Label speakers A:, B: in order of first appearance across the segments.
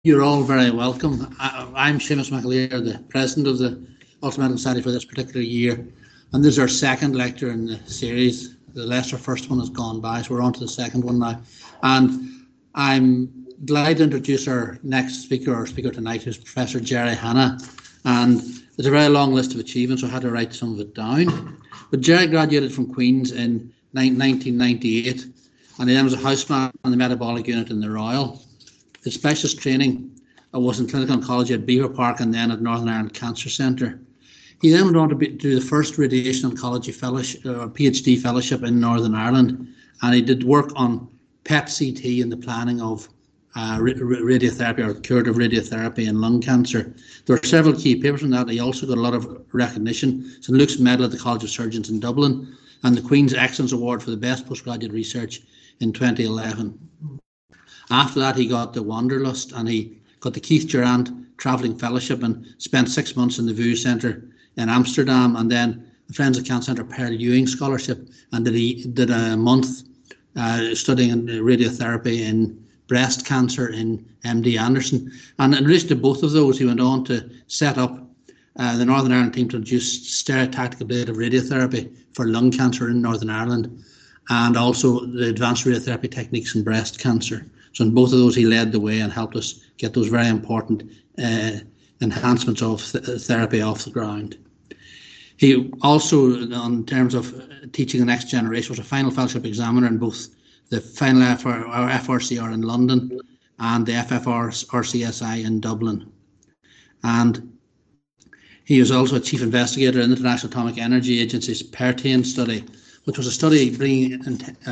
A: You're all very welcome. I'm Seamus McAleer, the president of the Ultimate Society for this particular year, and this is our second lecture in the series. The Leicester first one has gone by, so we're on to the second one now. And I'm delighted to introduce our next speaker, our speaker tonight, who's Professor Gerry Hannah. And there's a very long list of achievements, so I had to write some of it down. But Gerry graduated from Queen's in 1998, and he then was a houseman in the metabolic unit in the Royal. His specialist training was in clinical oncology at Beaver Park and then at Northern Ireland Cancer Centre. He then went on to do the first radiation oncology fellowship, PhD fellowship in Northern Ireland, and he did work on PET-CT and the planning of radiotherapy or curative radiotherapy in lung cancer. There are several key papers on that. He also got a lot of recognition. St Luke's Medal at the College of Surgeons in Dublin and the Queen's Excellence Award for the Best Postgraduate Research in 2011. After that, he got the Wanderlust and he got the Keith Durrant Travelling Fellowship and spent 6 months in the VU Centre in Amsterdam, and then the Friends of Cancer Centre Pearl Ewing Scholarship, and did a month studying radiotherapy in breast cancer in MD Anderson. And in relation to both of those, he went on to set up the Northern Ireland team to introduce stereotactic ablative radiotherapy for lung cancer in Northern Ireland, and also the advanced radiotherapy techniques in breast cancer. So in both of those, he led the way and helped us get those very important enhancements of therapy off the ground. He also, in terms of teaching the next generation, was a final fellowship examiner in both the final FRCR in London and the FFR-RCSI in Dublin. And he was also a chief investigator in the International Atomic Energy Agency's PERTANE study, which was a study bringing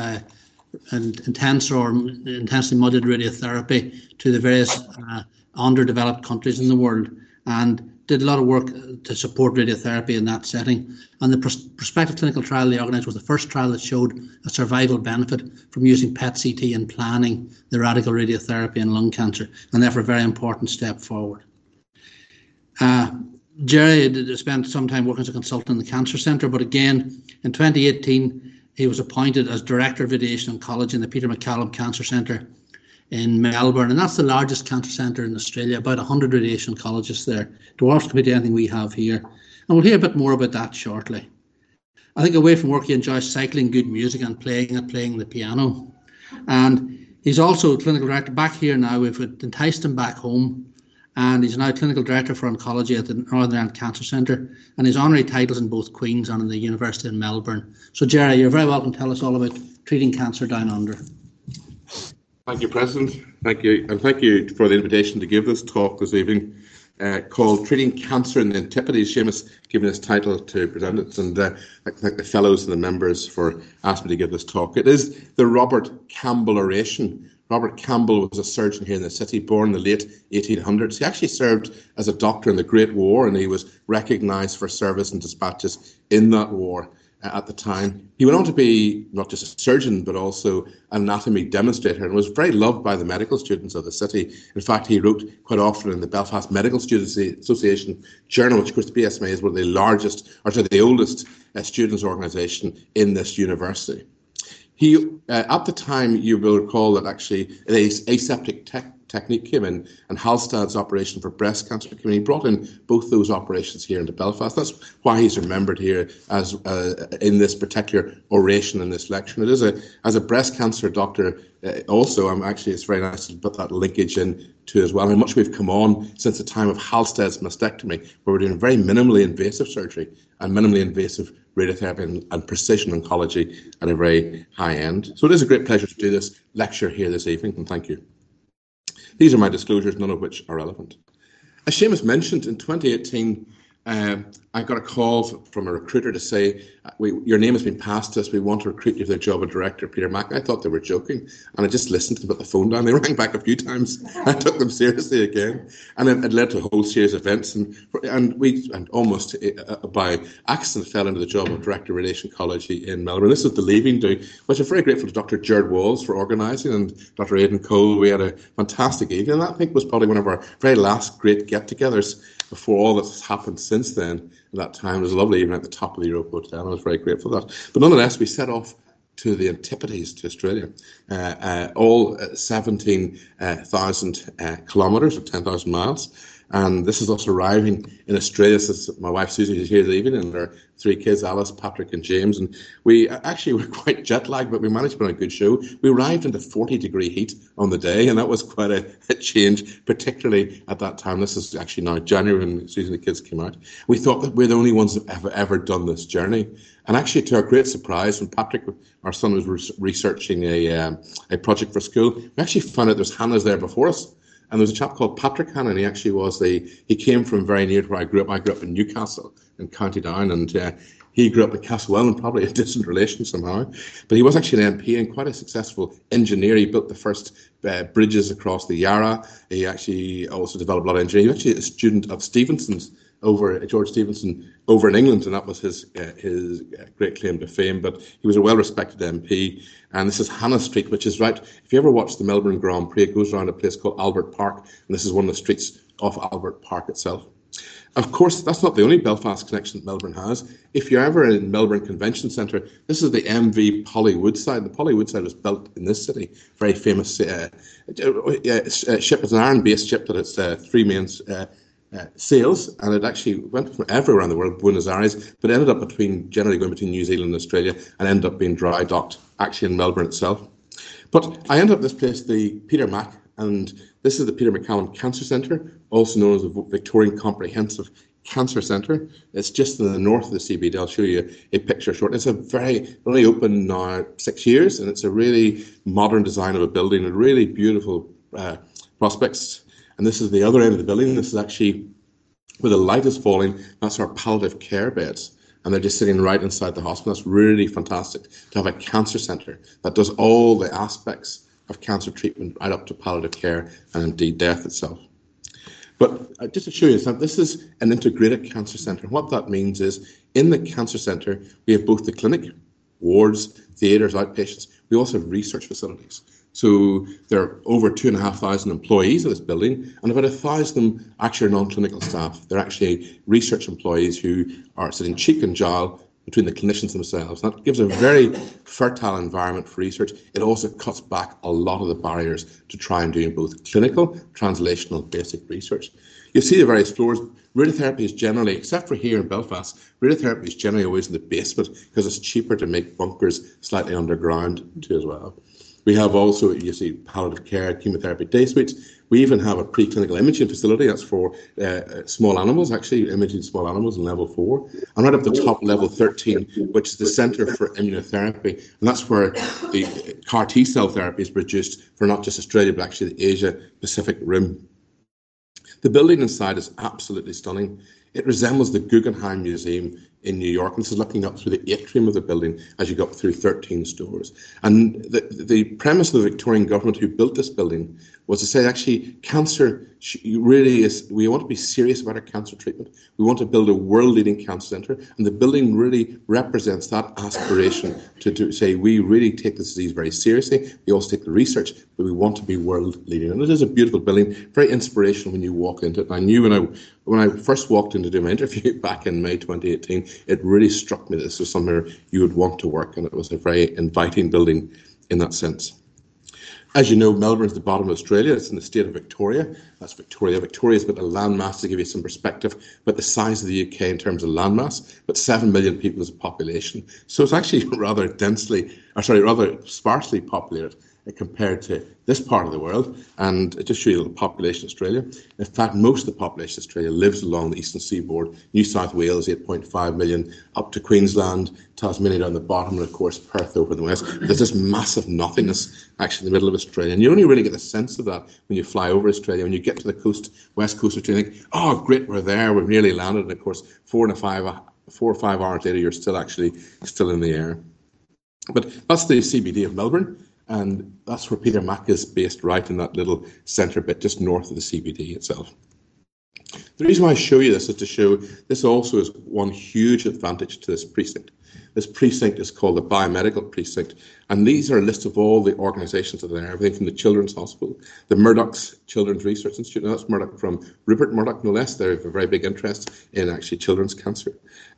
A: intense or intensely modulated radiotherapy to the various underdeveloped countries in the world, and did a lot of work to support radiotherapy in that setting. And the prospective clinical trial they organised was the first trial that showed a survival benefit from using PET-CT in planning the radical radiotherapy in lung cancer, and therefore a very important step forward. Gerry spent some time working as a consultant in the Cancer Centre, but again, in 2018, he was appointed as Director of Radiation Oncology in the Peter MacCallum Cancer Centre in Melbourne, and that's the largest cancer centre in Australia, about 100 radiation oncologists there, dwarfs compared to anything we have here. And we'll hear a bit more about that shortly. I think away from work, he enjoys cycling, good music and playing the piano. And he's also a clinical director back here now. We've enticed him back home, and he's now clinical director for oncology at the Northern Ireland Cancer Centre, and his honorary titles in both Queen's and in the University in Melbourne. So Gerry, you're very welcome to tell us all about treating cancer down under.
B: Thank you, President. Thank you, and thank you for the invitation to give this talk this evening called Treating Cancer in the Antipodes. Seamus giving this title to present it, and I thank the fellows and the members for asking me to give this talk. It is the Robert Campbell oration. Robert Campbell was a surgeon here in the city, born in the late 1800s. He actually served as a doctor in the Great War, and he was recognised for service and dispatches in that war at the time. He went on to be not just a surgeon, but also an anatomy demonstrator, and was very loved by the medical students of the city. In fact, he wrote quite often in the Belfast Medical Students Association journal, which of course the BSMA is one of the largest, or the oldest students' organisation in this university. He, at the time, you will recall that actually an aseptic technique came in, and Halstad's operation for breast cancer came in. He brought in both those operations here into Belfast. That's why he's remembered here as in this particular oration in this lecture. And it is as a breast cancer doctor, also, it's very nice to put that linkage in too as well. How much we've come on since the time of Halstad's mastectomy, where we're doing very minimally invasive surgery and minimally invasive radiotherapy and precision oncology at a very high end. So it is a great pleasure to do this lecture here this evening, and thank you. These are my disclosures, none of which are relevant. As Seamus mentioned, in 2018, I got a call from a recruiter to say, your name has been passed to us, we want to recruit you for the job of director, Peter Mac. I thought they were joking, and I just listened to them, put the phone down. They rang back a few times. I took them seriously again, and it led to a whole series of events, and almost by accident fell into the job of director of radiation oncology in Melbourne. This is the leaving do, which I'm very grateful to Dr. Gerard Walls for organising, and Dr. Aidan Cole. We had a fantastic evening, and that I think was probably one of our very last great get-togethers before all that's happened since then. At that time, it was a lovely evening at the top of the Europa Hotel, and I was very grateful for that. But nonetheless, we set off to the Antipodes, to Australia, all 17,000 kilometres or 10,000 miles. And this is us arriving in Australia. Since my wife Susie is here this evening, and our 3 kids, Alice, Patrick, and James. And we actually were quite jet lagged, but we managed to put on a good show. We arrived into 40-degree heat on the day, and that was quite a change, particularly at that time. This is actually now January when Susie and the kids came out. We thought that we're the only ones that have ever done this journey. And actually, to our great surprise, when Patrick, our son, was researching a project for school, we actually found out there's Hannahs there before us. And there was a chap called Patrick Hannon. He actually he came from very near to where I grew up. I grew up in Newcastle in County Down, and he grew up in Castlewellan, probably a distant relation somehow. But he was actually an MP and quite a successful engineer. He built the first bridges across the Yarra. He actually also developed a lot of engineering. He was actually a student of Stevenson's, George Stevenson, over in England, and that was his great claim to fame. But he was a well-respected MP. And this is Hannah Street, which is right. If you ever watch the Melbourne Grand Prix, it goes around a place called Albert Park, and this is one of the streets off Albert Park itself. Of course, that's not the only Belfast connection that Melbourne has. If you're ever in Melbourne Convention Centre, this is the MV Polly Woodside. The Polly Woodside was built in this city. Very famous ship. It's an iron-based ship that has 3 main sails, and it actually went from everywhere around the world, Buenos Aires, but ended up generally going between New Zealand and Australia, and ended up being dry docked actually in Melbourne itself. But I ended up at this place, the Peter Mac, and this is the Peter MacCallum Cancer Centre, also known as the Victorian Comprehensive Cancer Centre. It's just in the north of the CBD. I'll show you a picture short. It's only open now 6 years, and it's a really modern design of a building, and really beautiful prospects. And this is the other end of the building. This is actually where the light is falling. That's our palliative care beds. And they're just sitting right inside the hospital. That's really fantastic to have a cancer centre that does all the aspects of cancer treatment right up to palliative care and indeed death itself. But just to show you that this is an integrated cancer centre. What that means is in the cancer centre, we have both the clinic, wards, theatres, outpatients. We also have research facilities. So there are over 2,500 employees of this building, and about 1,000 of them actually are non-clinical staff. They're actually research employees who are sitting cheek and jowl between the clinicians themselves. That gives a very fertile environment for research. It also cuts back a lot of the barriers to try and do both clinical, translational, basic research. You see the various floors. Radiotherapy is generally, except for here in Belfast, radiotherapy is generally always in the basement because it's cheaper to make bunkers slightly underground too as well. We have also, you see, palliative care, chemotherapy day suites. We even have a preclinical imaging facility that's for small animals, actually imaging small animals in level 4. And right up the top, level 13, which is the Centre for Immunotherapy. And that's where the CAR T-cell therapy is produced for not just Australia, but actually the Asia-Pacific Rim. The building inside is absolutely stunning. It resembles the Guggenheim Museum in New York. And this is looking up through the atrium of the building as you go up through 13 stores. And the premise of the Victorian government who built this building was to say, actually, cancer really is, we want to be serious about our cancer treatment. We want to build a world-leading cancer centre. And the building really represents that aspiration to say, we really take this disease very seriously. We also take the research, but we want to be world-leading. And it is a beautiful building, very inspirational when you walk into it. And I knew when I first walked in to do my interview back in May 2018, it really struck me that this was somewhere you would want to work, and it was a very inviting building in that sense. As you know, Melbourne is the bottom of Australia. It's in the state of Victoria. That's Victoria. Victoria's got a landmass, to give you some perspective, but the size of the UK in terms of landmass, but 7 million people as a population. So it's actually rather sparsely populated compared to this part of the world. And it just shows you the population of Australia. In fact, most of the population of Australia lives along the eastern seaboard. New South Wales, 8.5 million, up to Queensland, Tasmania down the bottom, and of course Perth over the west. There's this massive nothingness actually in the middle of Australia. And you only really get a sense of that when you fly over Australia. When you get to the coast, west coast of Australia, you think, oh great, we're there, we've nearly landed. And of course, 4 or 5 hours later, you're still in the air. But that's the CBD of Melbourne. And that's where Peter Mac is based, right in that little centre bit just north of the CBD itself. The reason why I show you this is to show this also is one huge advantage to this precinct. This precinct is called the Biomedical Precinct, and these are a list of all the organisations that are there, everything from the Children's Hospital, the Murdoch's Children's Research Institute, and that's Murdoch from Rupert Murdoch, no less. They have a very big interest in actually children's cancer.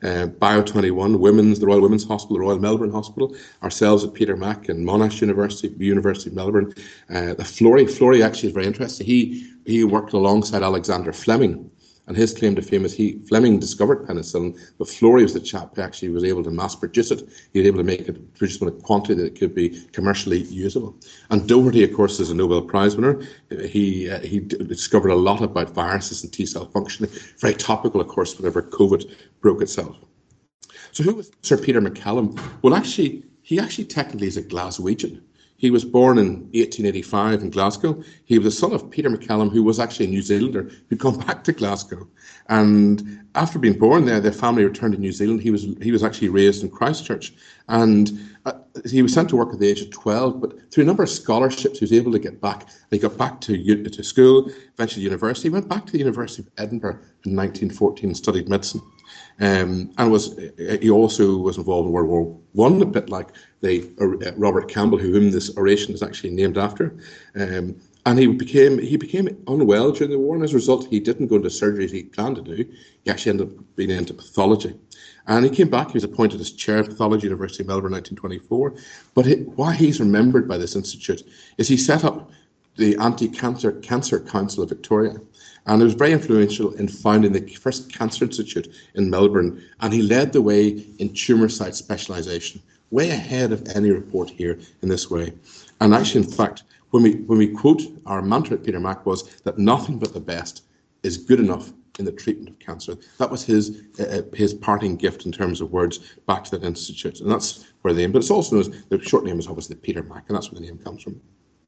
B: Bio21, the Royal Women's Hospital, the Royal Melbourne Hospital, ourselves at Peter Mac and Monash University, University of Melbourne. The Florey actually is very interesting. He worked alongside Alexander Fleming, and his claim to fame is Fleming discovered penicillin, but Florey was the chap who actually was able to mass produce it. He was able to make it produce in a quantity that it could be commercially usable. And Doherty, of course, is a Nobel Prize winner. He discovered a lot about viruses and T-cell functioning. Very topical, of course, whenever COVID broke itself. So who was Sir Peter MacCallum? Well, he actually technically is a Glaswegian. He was born in 1885 in Glasgow. He was the son of Peter MacCallum, who was actually a New Zealander who'd gone back to Glasgow. And after being born there, their family returned to New Zealand. He was actually raised in Christchurch. And he was sent to work at the age of 12, but through a number of scholarships, he was able to get back. He got back to school, eventually university. He went back to the University of Edinburgh in 1914 and studied medicine. And he also was involved in World War I, a bit like Robert Campbell, whom this oration is actually named after. And he became unwell during the war, and as a result, he didn't go into surgery as he planned to do. He actually ended up being into pathology. And he came back. He was appointed as chair of pathology, University of Melbourne, 1924. But why he's remembered by this institute is he set up the Anti-Cancer Council of Victoria. And he was very influential in founding the first cancer institute in Melbourne. And he led the way in tumour site specialisation, way ahead of any report here in this way. And actually, in fact, when we quote our mantra at Peter Mac was that nothing but the best is good enough in the treatment of cancer. That was his parting gift in terms of words back to that institute. And that's where the name, but it's also known as, the short name is obviously Peter Mac, and that's where the name comes from.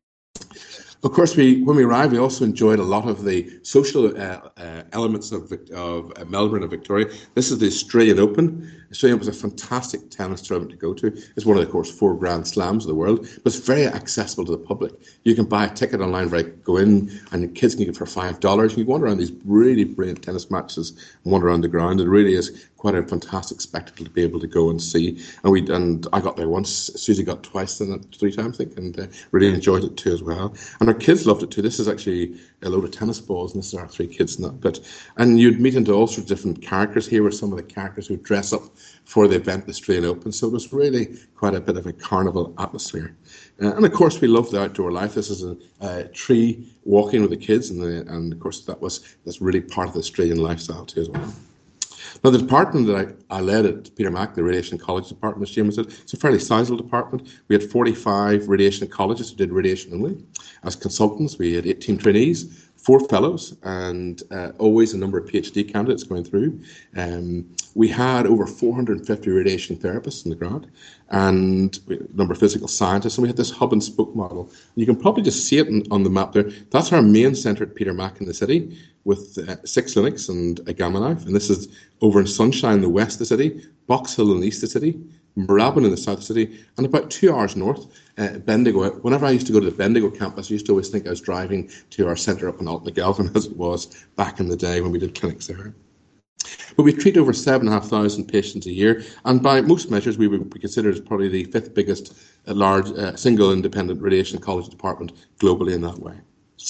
B: Of course, when we arrived, we also enjoyed a lot of the social elements of Melbourne and Victoria. This is the Australian Open. Australian Open was a fantastic tennis tournament to go to. It's one of the, of course, 4 Grand Slams of the world, but it's very accessible to the public. You can buy a ticket online, go in, and your kids can get it for $5. You can wander around these really brilliant tennis matches and wander around the ground. It really is quite a fantastic spectacle to be able to go and see. And I got there once. Susie got twice, and 3 times, I think, and really enjoyed it too as well. And our kids loved it too. This is actually a load of tennis balls, and this is our 3 kids in that bit. And you'd meet into all sorts of different characters. Here were some of the characters who dress up for the event, the Australian Open. So it was really quite a bit of a carnival atmosphere. And of course, we loved the outdoor life. This is a tree walking with the kids, and of course, that's really part of the Australian lifestyle too as well. Now, the department that I led at Peter Mac, the Radiation Ecology Department, as James said, it's a fairly sizable department. We had 45 radiation ecologists who did radiation only. As consultants, we had 18 trainees, 4 fellows, and always a number of PhD candidates going through. We had over 450 radiation therapists in the grad, and a number of physical scientists, and we had this hub and spoke model. You can probably just see it on the map there. That's our main centre at Peter Mac in the city, with 6 clinics and a Gamma Knife. And this is over in Sunshine in the west of the city, Box Hill in the east of the city, Moorabbin in the south of the city, and about 2 hours north, Bendigo. Whenever I used to go to the Bendigo campus, I used to always think I was driving to our centre up in Altnagelvin, as it was back in the day when we did clinics there. But we treat over 7,500 patients a year, and by most measures, we would be considered as probably the 5th biggest large single independent radiation oncology department globally in that way.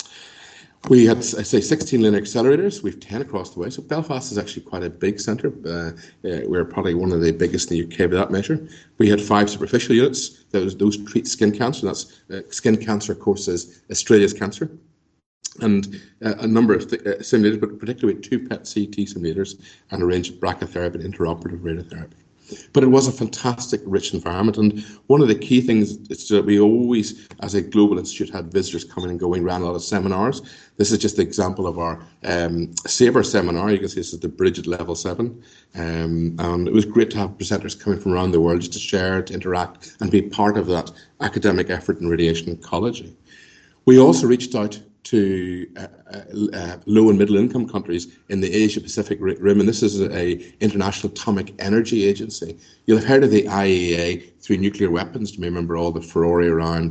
B: We had, I say, 16 linear accelerators. We have 10 across the way. So Belfast is actually quite a big centre. We're probably one of the biggest in the UK by that measure. We had 5 superficial units. Those treat skin cancer. That's skin cancer, of course, is Australia's cancer. And a number of simulators, but particularly 2 PET-CT simulators and a range of brachytherapy and interoperative radiotherapy. But it was a fantastic, rich environment. And one of the key things is that we always, as a global institute, had visitors coming and going, ran a lot of seminars. This is just an example of our SABRE seminar. You can see this is the Bridge at Level 7. And it was great to have presenters coming from around the world just to share, to interact, and be part of that academic effort in radiation oncology. We also reached out to low and middle income countries in the Asia Pacific Rim, and this is a International Atomic Energy Agency. You'll have heard of the IAEA through nuclear weapons. You may remember all the furore around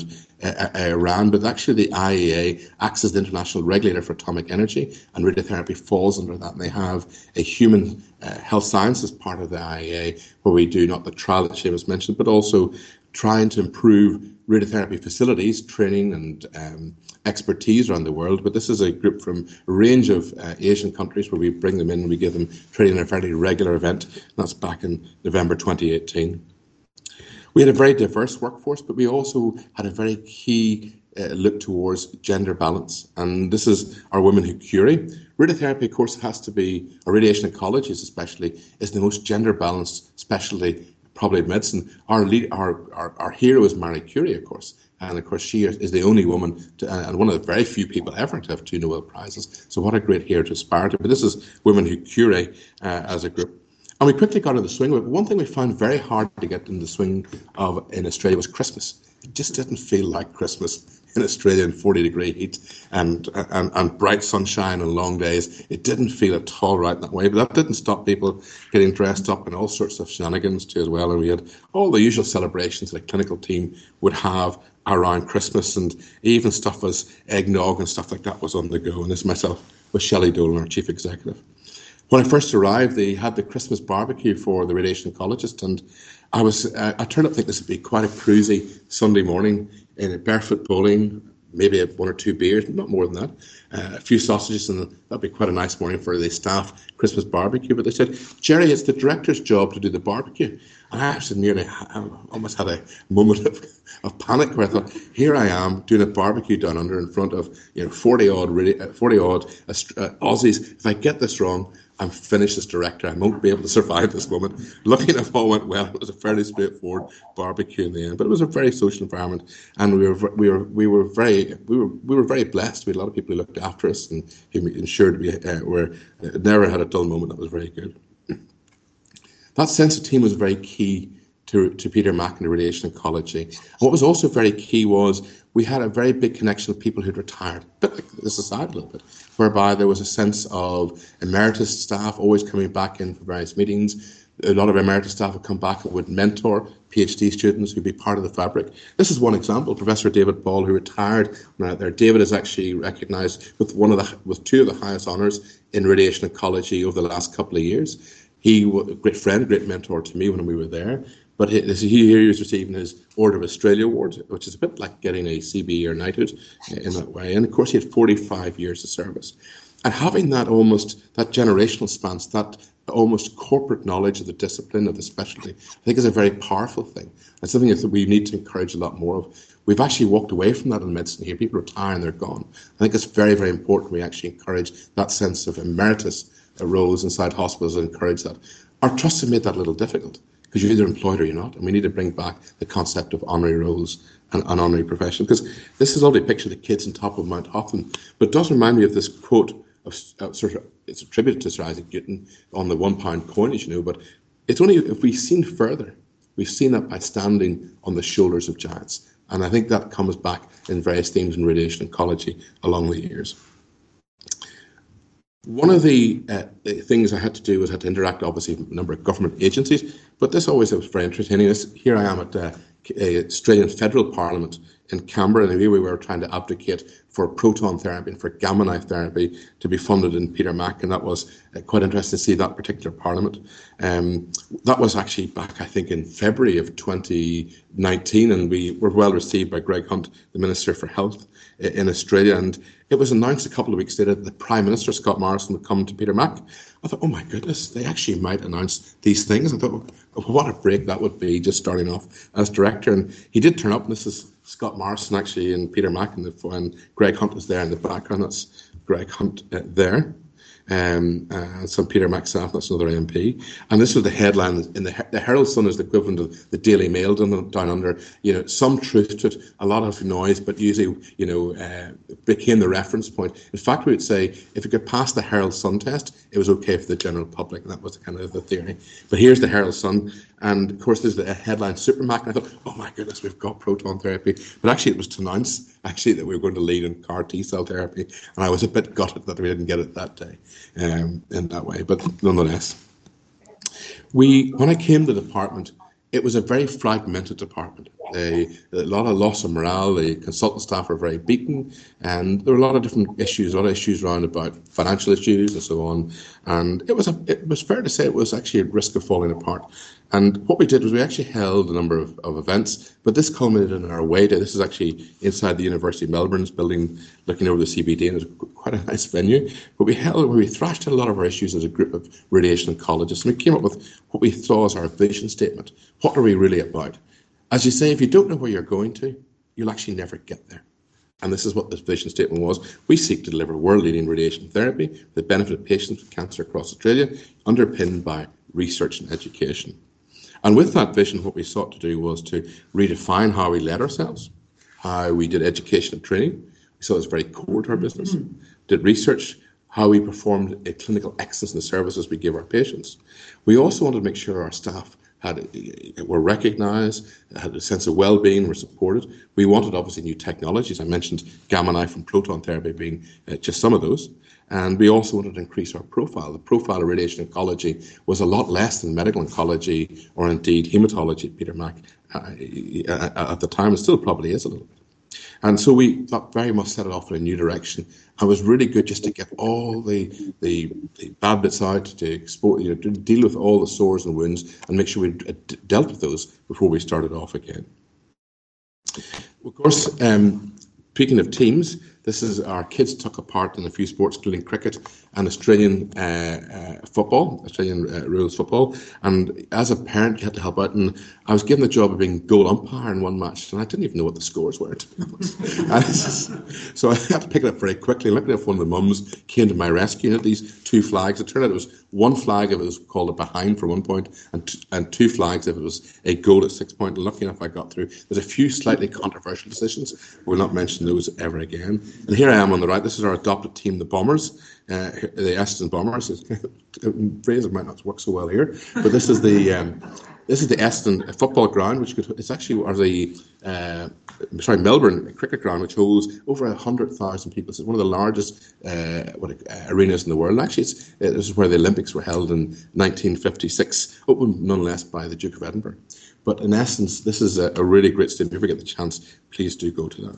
B: Iran, but actually the IAEA acts as the international regulator for atomic energy, and radiotherapy falls under that. And they have a human health sciences part of the IAEA where we do not the trial that Seamus mentioned, but also trying to improve radiotherapy facilities, training and expertise around the world. But this is a group from a range of Asian countries where we bring them in and we give them training in a fairly regular event. And that's back in November 2018. We had a very diverse workforce, but we also had a very key look towards gender balance. And this is our Women Who Curate. Radiotherapy, of course, has to be, or radiation oncology especially, is the most gender balanced specialty probably in medicine. Our hero is Marie Curie, of course. And of course, she is the only woman and one of the very few people ever to have 2 Nobel Prizes. So what a great hero to aspire to. But this is Women Who Curate as a group. And we quickly got in the swing of it. One thing we found very hard to get in the swing of in Australia was Christmas. It just didn't feel like Christmas in Australia in 40-degree heat and bright sunshine and long days. It didn't feel at all right that way. But that didn't stop people getting dressed up in all sorts of shenanigans too as well. And we had all the usual celebrations that a clinical team would have around Christmas, and even stuff as eggnog and stuff like that was on the go. And this myself was Shelley Dolan, our chief executive. When I first arrived, they had the Christmas barbecue for the radiation oncologist, and I turned up thinking this would be quite a cruisy Sunday morning in a barefoot bowling, maybe 1 or 2 beers, not more than that, a few sausages, and that'd be quite a nice morning for the staff Christmas barbecue. But they said, Jerry, it's the director's job to do the barbecue. And I actually almost had a moment of panic where I thought, here I am doing a barbecue down under in front of 40 odd Aussies. If I get this wrong, I'm finished as director. I won't be able to survive this moment. Lucky enough, all went well. It was a fairly straightforward barbecue in the end, but it was a very social environment, and we were very blessed. We had a lot of people who looked after us and who ensured we never had a dull moment. That was very good. That sense of team was very key to Peter Mac and the radiation oncology. And what was also very key was we had a very big connection of people who'd retired, a bit like the society a little bit, whereby there was a sense of emeritus staff always coming back in for various meetings. A lot of emeritus staff would come back and would mentor PhD students who'd be part of the fabric. This is one example. Professor David Ball, who retired now there. David is actually recognised with 2 of the highest honours in radiation oncology over the last couple of years. He was a great friend, great mentor to me when we were there. But he was receiving his Order of Australia Award, which is a bit like getting a CBE or knighthood in that way. And of course, he had 45 years of service. And having that generational span, that almost corporate knowledge of the discipline, of the specialty, I think is a very powerful thing. It's something that we need to encourage a lot more of. We've actually walked away from that in medicine here. People retire and they're gone. I think it's very, very important we actually encourage that sense of emeritus roles inside hospitals and encourage that. Our trusts have made that a little difficult, because you're either employed or you're not, and we need to bring back the concept of honorary roles and honorary profession, because this is a lovely picture of the kids on top of Mount Hotham, but it does remind me of this quote of it's attributed to Sir Isaac Newton on the £1 coin, as you know, but it's only if we've seen further, we've seen that by standing on the shoulders of giants, and I think that comes back in various themes in radiation oncology along the years. One of the things I had to do was had to interact, obviously, with a number of government agencies, but this always was very entertaining. Here I am at the Australian Federal Parliament in Canberra, and here we were trying to advocate for proton therapy and for gamma knife therapy to be funded in Peter Mac, and that was quite interesting to see that particular parliament. That was actually back, I think, in February of 2019, and we were well received by Greg Hunt, the Minister for Health in Australia, and it was announced a couple of weeks later that the Prime Minister, Scott Morrison, would come to Peter Mac. I thought, oh my goodness, they actually might announce these things. I thought, what a break that would be, just starting off as director. And he did turn up, and this is Scott Morrison actually and Peter Mac, and Greg Hunt was there in the background. That's Greg Hunt there. Some Peter Mac staff, that's another MP. And this was the headline in the Herald Sun is the equivalent of the Daily Mail down under. Some truth to it, a lot of noise, but usually, became the reference point. In fact, we would say if it could pass the Herald Sun test, it was okay for the general public, and that was kind of the theory. But here's the Herald Sun, and of course there's the headline Super Mac, and I thought, oh my goodness, we've got proton therapy. But actually it was to announce that we were going to lead in CAR T-cell therapy, and I was a bit gutted that we didn't get it that day in that way, but nonetheless. When I came to the department, it was a very fragmented department. A lot of loss of morale. The consultant staff are very beaten, and there were a lot of different issues, a lot of issues around about financial issues and so on. And it was fair to say it was actually at risk of falling apart. And what we did was we actually held a number of events, but this culminated in our away day. This is actually inside the University of Melbourne's building, looking over the CBD, and it's quite a nice venue. But we thrashed out a lot of our issues as a group of radiation oncologists, and we came up with what we saw as our vision statement. What are we really about? As you say, if you don't know where you're going to, you'll actually never get there. And this is what this vision statement was. We seek to deliver world-leading radiation therapy for the benefit of patients with cancer across Australia, underpinned by research and education. And with that vision, what we sought to do was to redefine how we led ourselves, how we did education and training. We saw it was very core to our business. Did research, how we performed a clinical excellence in the services we give our patients. We also wanted to make sure our staff were recognised, had a sense of well-being, were supported. We wanted obviously new technologies. I mentioned gamma knife and proton therapy being just some of those. And we also wanted to increase our profile. The profile of radiation oncology was a lot less than medical oncology or indeed haematology at Peter Mac at the time. It still probably is a little bit. And so we thought very much set it off in a new direction. And it was really good just to get all the bad bits out, to to deal with all the sores and wounds and make sure we dealt with those before we started off again. Of course, speaking of teams, this is our kids took a part in a few sports, including cricket and Australian football, Australian rules football. And as a parent, you had to help out. And I was given the job of being goal umpire in one match, and I didn't even know what the scores were, to be honest. So I had to pick it up very quickly. Luckily, one of the mums came to my rescue and had these two flags. It turned out it was one flag if it was called a behind for 1 point, and two flags if it was a goal at 6 point. And lucky enough, I got through. There's a few slightly controversial decisions. We'll not mention those ever again. And here I am on the right. This is our adopted team, the Bombers. The Eston Bombers. The phrase might not work so well here, but this is the Eston football ground, which it's actually Melbourne cricket ground, which holds over 100,000 people. It's one of the largest arenas in the world. And actually, this is where the Olympics were held in 1956, opened nonetheless by the Duke of Edinburgh. But in essence, this is a really great stadium. If you ever get the chance, please do go to that.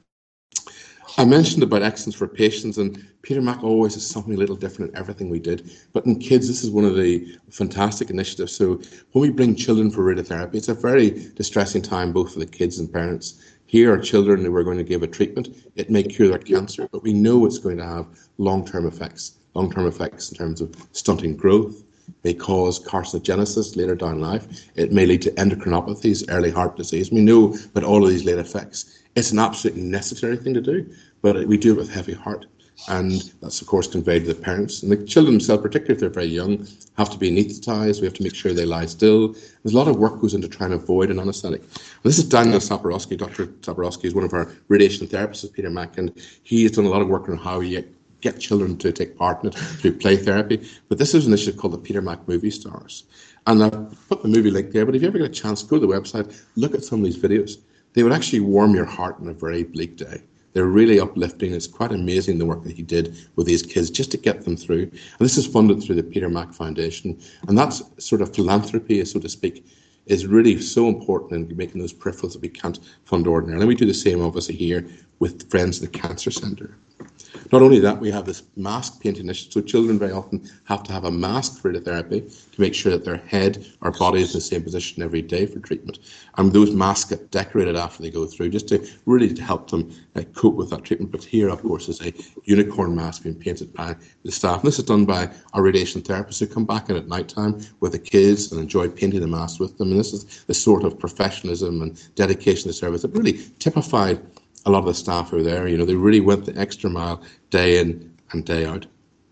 B: I mentioned about excellence for patients, and Peter Mac always is something a little different in everything we did. But in kids, this is one of the fantastic initiatives. So when we bring children for radiotherapy, it's a very distressing time both for the kids and parents. Here are children who we're going to give a treatment. It may cure their cancer, but we know it's going to have long-term effects in terms of stunting growth, may cause carcinogenesis later down life. It may lead to endocrinopathies, early heart disease. We know about all of these late effects. It's an absolutely necessary thing to do, but we do it with heavy heart. And that's, of course, conveyed to the parents. And the children themselves, particularly if they're very young, have to be anaesthetised. We have to make sure they lie still. There's a lot of work goes into trying to avoid an anaesthetic. This is Daniel Saporowski. Dr. Saporowski is one of our radiation therapists at Peter Mac, and he has done a lot of work on how you get children to take part in it through play therapy. But this is an initiative called the Peter Mac Movie Stars. And I've put the movie link there, but if you ever get a chance, go to the website, look at some of these videos. They would actually warm your heart on a very bleak day. They're really uplifting. It's quite amazing the work that he did with these kids just to get them through. And this is funded through the Peter Mac Foundation. And that's sort of philanthropy, so to speak, is really so important in making those peripherals that we can't fund ordinarily. And we do the same, obviously, here with Friends of the Cancer Centre. Not only that, we have this mask paint initiative. So children very often have to have a mask for radiotherapy to make sure that their head or body is in the same position every day for treatment. And those masks get decorated after they go through, just to really help them cope with that treatment. But here, of course, is a unicorn mask being painted by the staff. And this is done by our radiation therapists who come back in at night time with the kids and enjoy painting the masks with them. And this is the sort of professionalism and dedication to service that really typified a lot of the staff who were there. You know, they really went the extra mile day in and day out.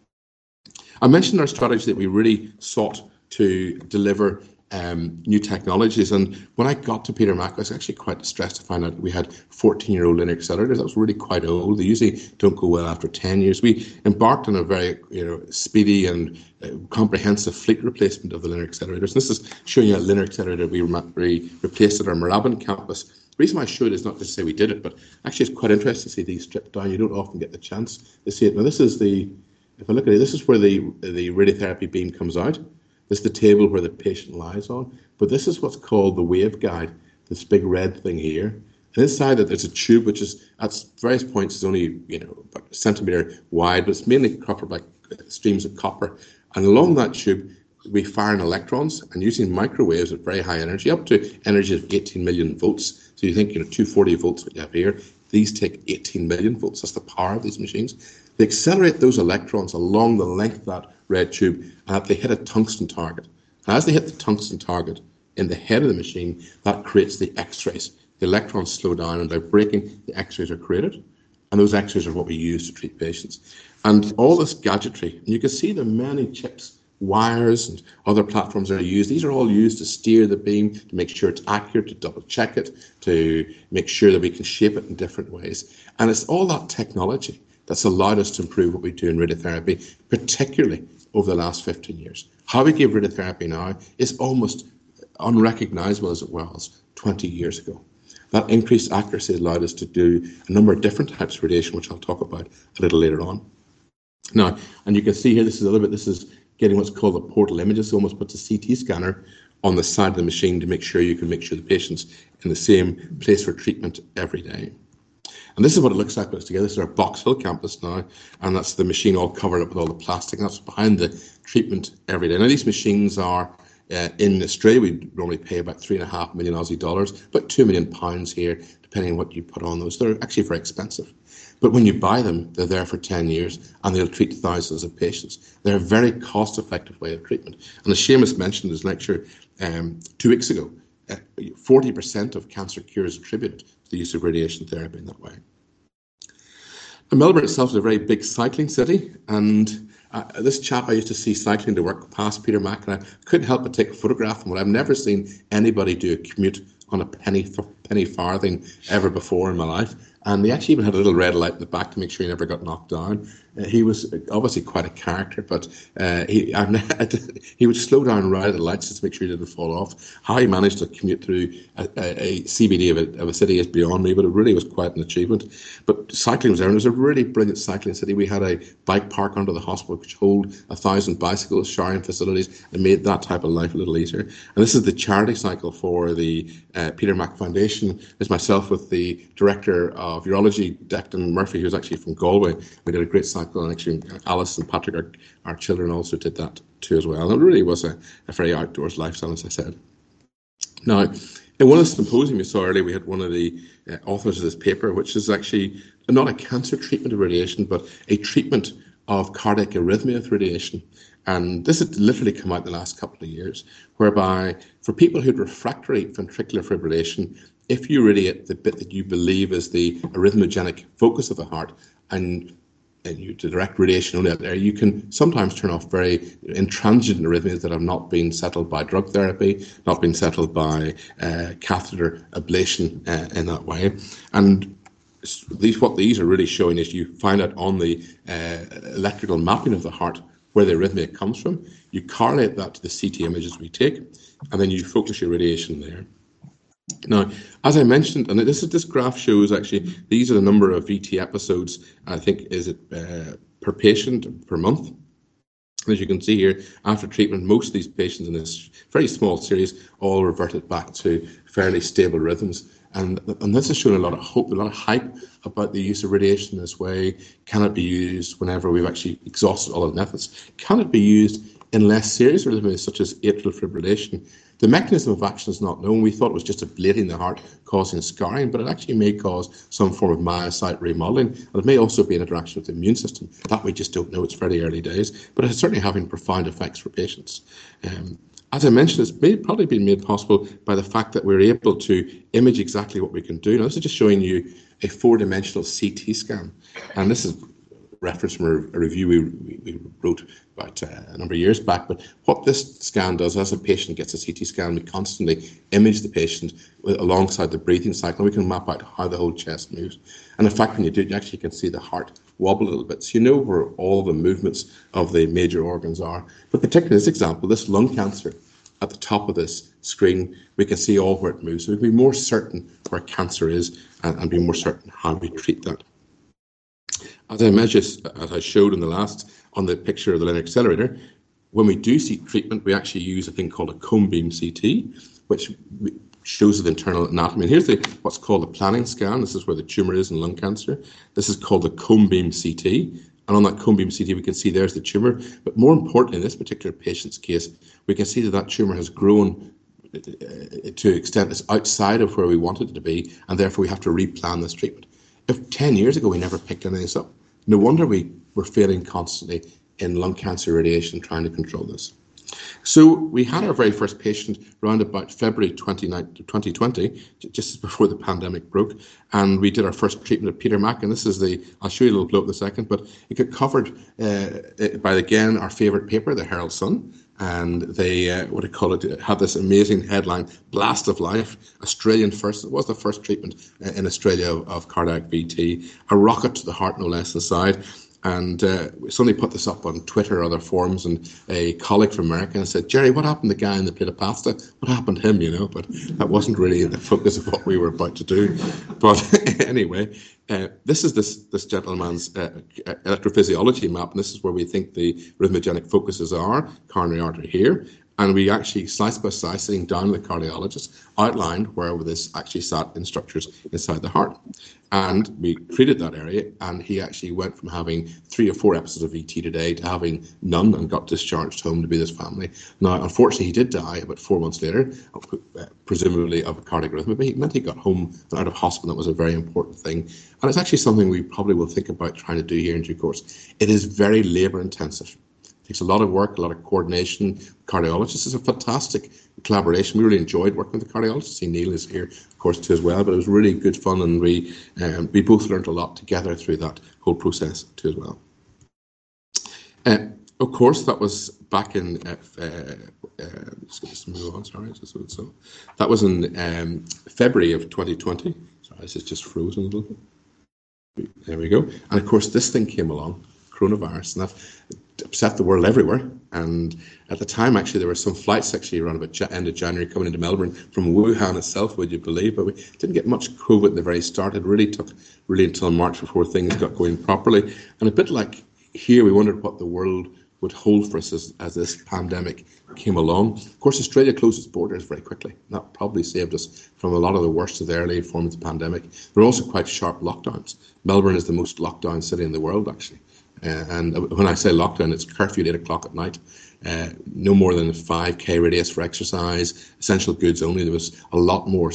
B: I mentioned our strategy that we really sought to deliver new technologies. And when I got to Peter Mac, I was actually quite distressed to find out we had 14-year-old linear accelerators. That was really quite old. They usually don't go well after 10 years. We embarked on a very speedy and comprehensive fleet replacement of the linear accelerators. And this is showing you a linear accelerator we replaced at our Moorabbin campus. The reason why I showed it is not to say we did it, but actually it's quite interesting to see these stripped down. You don't often get the chance to see it. Now this is if I look at it, this is where the radiotherapy beam comes out. This is the table where the patient lies on. But this is what's called the waveguide. this big red thing here. And inside it, there's a tube which is at various points is only about a centimetre wide, but it's mainly copper, like streams of copper. And along that tube, we fire in electrons, and using microwaves at very high energy, up to energy of 18 million volts. So you think 240 volts what you have here. These take 18 million volts. That's the power of these machines. They accelerate those electrons along the length of that red tube, and they hit a tungsten target. And as they hit the tungsten target in the head of the machine, that creates the X-rays. The electrons slow down, and by breaking, the X-rays are created. And those X-rays are what we use to treat patients. And all this gadgetry, and you can see the many chips, wires, and other platforms that are used. These are all used to steer the beam, to make sure it's accurate, to double check it, to make sure that we can shape it in different ways. And it's all that technology that's allowed us to improve what we do in radiotherapy, particularly over the last 15 years. How we give radiotherapy now is almost unrecognizable as it was 20 years ago. That increased accuracy allowed us to do a number of different types of radiation, which I'll talk about a little later on. Now, and you can see here, this is getting what's called the portal images. So almost puts a CT scanner on the side of the machine to make sure the patient's in the same place for treatment every day. And this is what it looks like when it's together. This is our Box Hill campus now, and that's the machine all covered up with all the plastic. That's behind the treatment every day. Now, these machines are in Australia, we normally pay about 3.5 million Aussie dollars, about £2 million here, depending on what you put on those. They're actually very expensive. But when you buy them, they're there for 10 years, and they'll treat thousands of patients. They're a very cost-effective way of treatment. And as Seamus mentioned in his lecture 2 weeks ago, 40% of cancer cures attributed to the use of radiation therapy in that way. And Melbourne itself is a very big cycling city, and this chap I used to see cycling to work past Peter Mac, and I couldn't help but take a photograph of him. I've never seen anybody do a commute on a penny farthing ever before in my life. And they actually even had a little red light in the back to make sure he never got knocked down. He was obviously quite a character, but he would slow down right at the lights just to make sure he didn't fall off. How he managed to commute through a CBD of a city is beyond me, but it really was quite an achievement. But cycling was there, and it was a really brilliant cycling city. We had a bike park under the hospital which hold 1,000 bicycles, showering facilities, and made that type of life a little easier. And this is the charity cycle for the Peter Mac Foundation. There's myself with the director of urology, Declan Murphy, who's actually from Galway. We did a great cycle, and actually Alice and Patrick, our children, also did that too as well. And it really was a very outdoors lifestyle, as I said. Now, in one of the symposium you saw earlier, we had one of the authors of this paper, which is actually not a cancer treatment of radiation, but a treatment of cardiac arrhythmia with radiation. And this had literally come out in the last couple of years, whereby for people who had refractory ventricular fibrillation, if you radiate the bit that you believe is the arrhythmogenic focus of the heart, and you direct radiation only out there, you can sometimes turn off very intransigent arrhythmias that have not been settled by drug therapy, not been settled by catheter ablation in that way. And what these are really showing is you find out on the electrical mapping of the heart where the arrhythmia comes from. You correlate that to the CT images we take, and then you focus your radiation there. Now, as I mentioned, and this graph shows actually, these are the number of VT episodes, I think, is it per patient per month. As you can see here, after treatment, most of these patients in this very small series all reverted back to fairly stable rhythms. And this has shown a lot of hope, a lot of hype about the use of radiation in this way. Can it be used whenever we've actually exhausted all the methods? Can it be used in less serious arrhythmias such as atrial fibrillation? The mechanism of action is not known. We thought it was just ablating the heart causing scarring, but it actually may cause some form of myocyte remodeling, and it may also be an interaction with the immune system. That we just don't know. It's very early days, but it's certainly having profound effects for patients. As I mentioned, it's probably been made possible by the fact that we're able to image exactly what we can do. Now, this is just showing you a 4-dimensional CT scan, and this is reference from a review we wrote about a number of years back. But what this scan does, as a patient gets a CT scan, we constantly image the patient alongside the breathing cycle, and we can map out how the whole chest moves. And in fact, when you do, you actually can see the heart wobble a little bit, so you know where all the movements of the major organs are. But particularly this example, this lung cancer, at the top of this screen, we can see all where it moves. So we can be more certain where cancer is and be more certain how we treat that. As I showed on the picture of the linear accelerator, when we do see treatment, we actually use a thing called a cone beam CT, which shows the internal anatomy. And here's what's called a planning scan. This is where the tumour is in lung cancer. This is called the cone beam CT. And on that cone beam CT, we can see there's the tumour. But more importantly, in this particular patient's case, we can see that that tumour has grown to an extent that's outside of where we wanted it to be, and therefore we have to replan this treatment. If 10 years ago we never picked any of this up, no wonder we were failing constantly in lung cancer radiation trying to control this. So we had our very first patient around about February 2020, just before the pandemic broke, and we did our first treatment at Peter Mac. And this is I'll show you a little blow up in a second, but it got covered by, again, our favourite paper, the Herald Sun. And they, had this amazing headline, Blast of Life, Australian first. It was the first treatment in Australia of cardiac VT, a rocket to the heart, no less, inside. And we suddenly put this up on Twitter or other forums, and a colleague from America said, Jerry, what happened to the guy in the plate of pasta? What happened to him, But that wasn't really the focus of what we were about to do. But anyway, this is this gentleman's electrophysiology map, and this is where we think the rhythmogenic focuses are, coronary artery here. And we actually, slice by slice, sitting down with the cardiologist, outlined where this actually sat in structures inside the heart. And we treated that area, and he actually went from having 3 or 4 episodes of VT today to having none, and got discharged home to be with his family. Now, unfortunately, he did die about 4 months later, presumably of a cardiac arrhythmia, but he meant he got home and out of hospital. That was a very important thing. And it's actually something we probably will think about trying to do here in due course. It is very labour intensive. It takes a lot of work, a lot of coordination. Cardiologists is a fantastic collaboration. We really enjoyed working with the cardiologist. See, Neil is here, of course, too, as well. But it was really good fun, and we both learned a lot together through that whole process too, as well. Of course, that was back in. Just move on. Sorry, so that was in February of 2020. Sorry, this is just frozen a little bit. There we go. And of course, this thing came along, coronavirus, and that upset the world everywhere. And at the time, actually, there were some flights actually around about end of January coming into Melbourne from Wuhan itself, would you believe? But we didn't get much COVID at the very start. It really took until March before things got going properly. And a bit like here, we wondered what the world would hold for us as this pandemic came along. Of course, Australia closed its borders very quickly. That probably saved us from a lot of the worst of the early forms of the pandemic. There were also quite sharp lockdowns. Melbourne is the most locked down city in the world, actually. And when I say lockdown, it's curfew at 8 o'clock at night. No more than a 5K radius for exercise, essential goods only. There was a lot more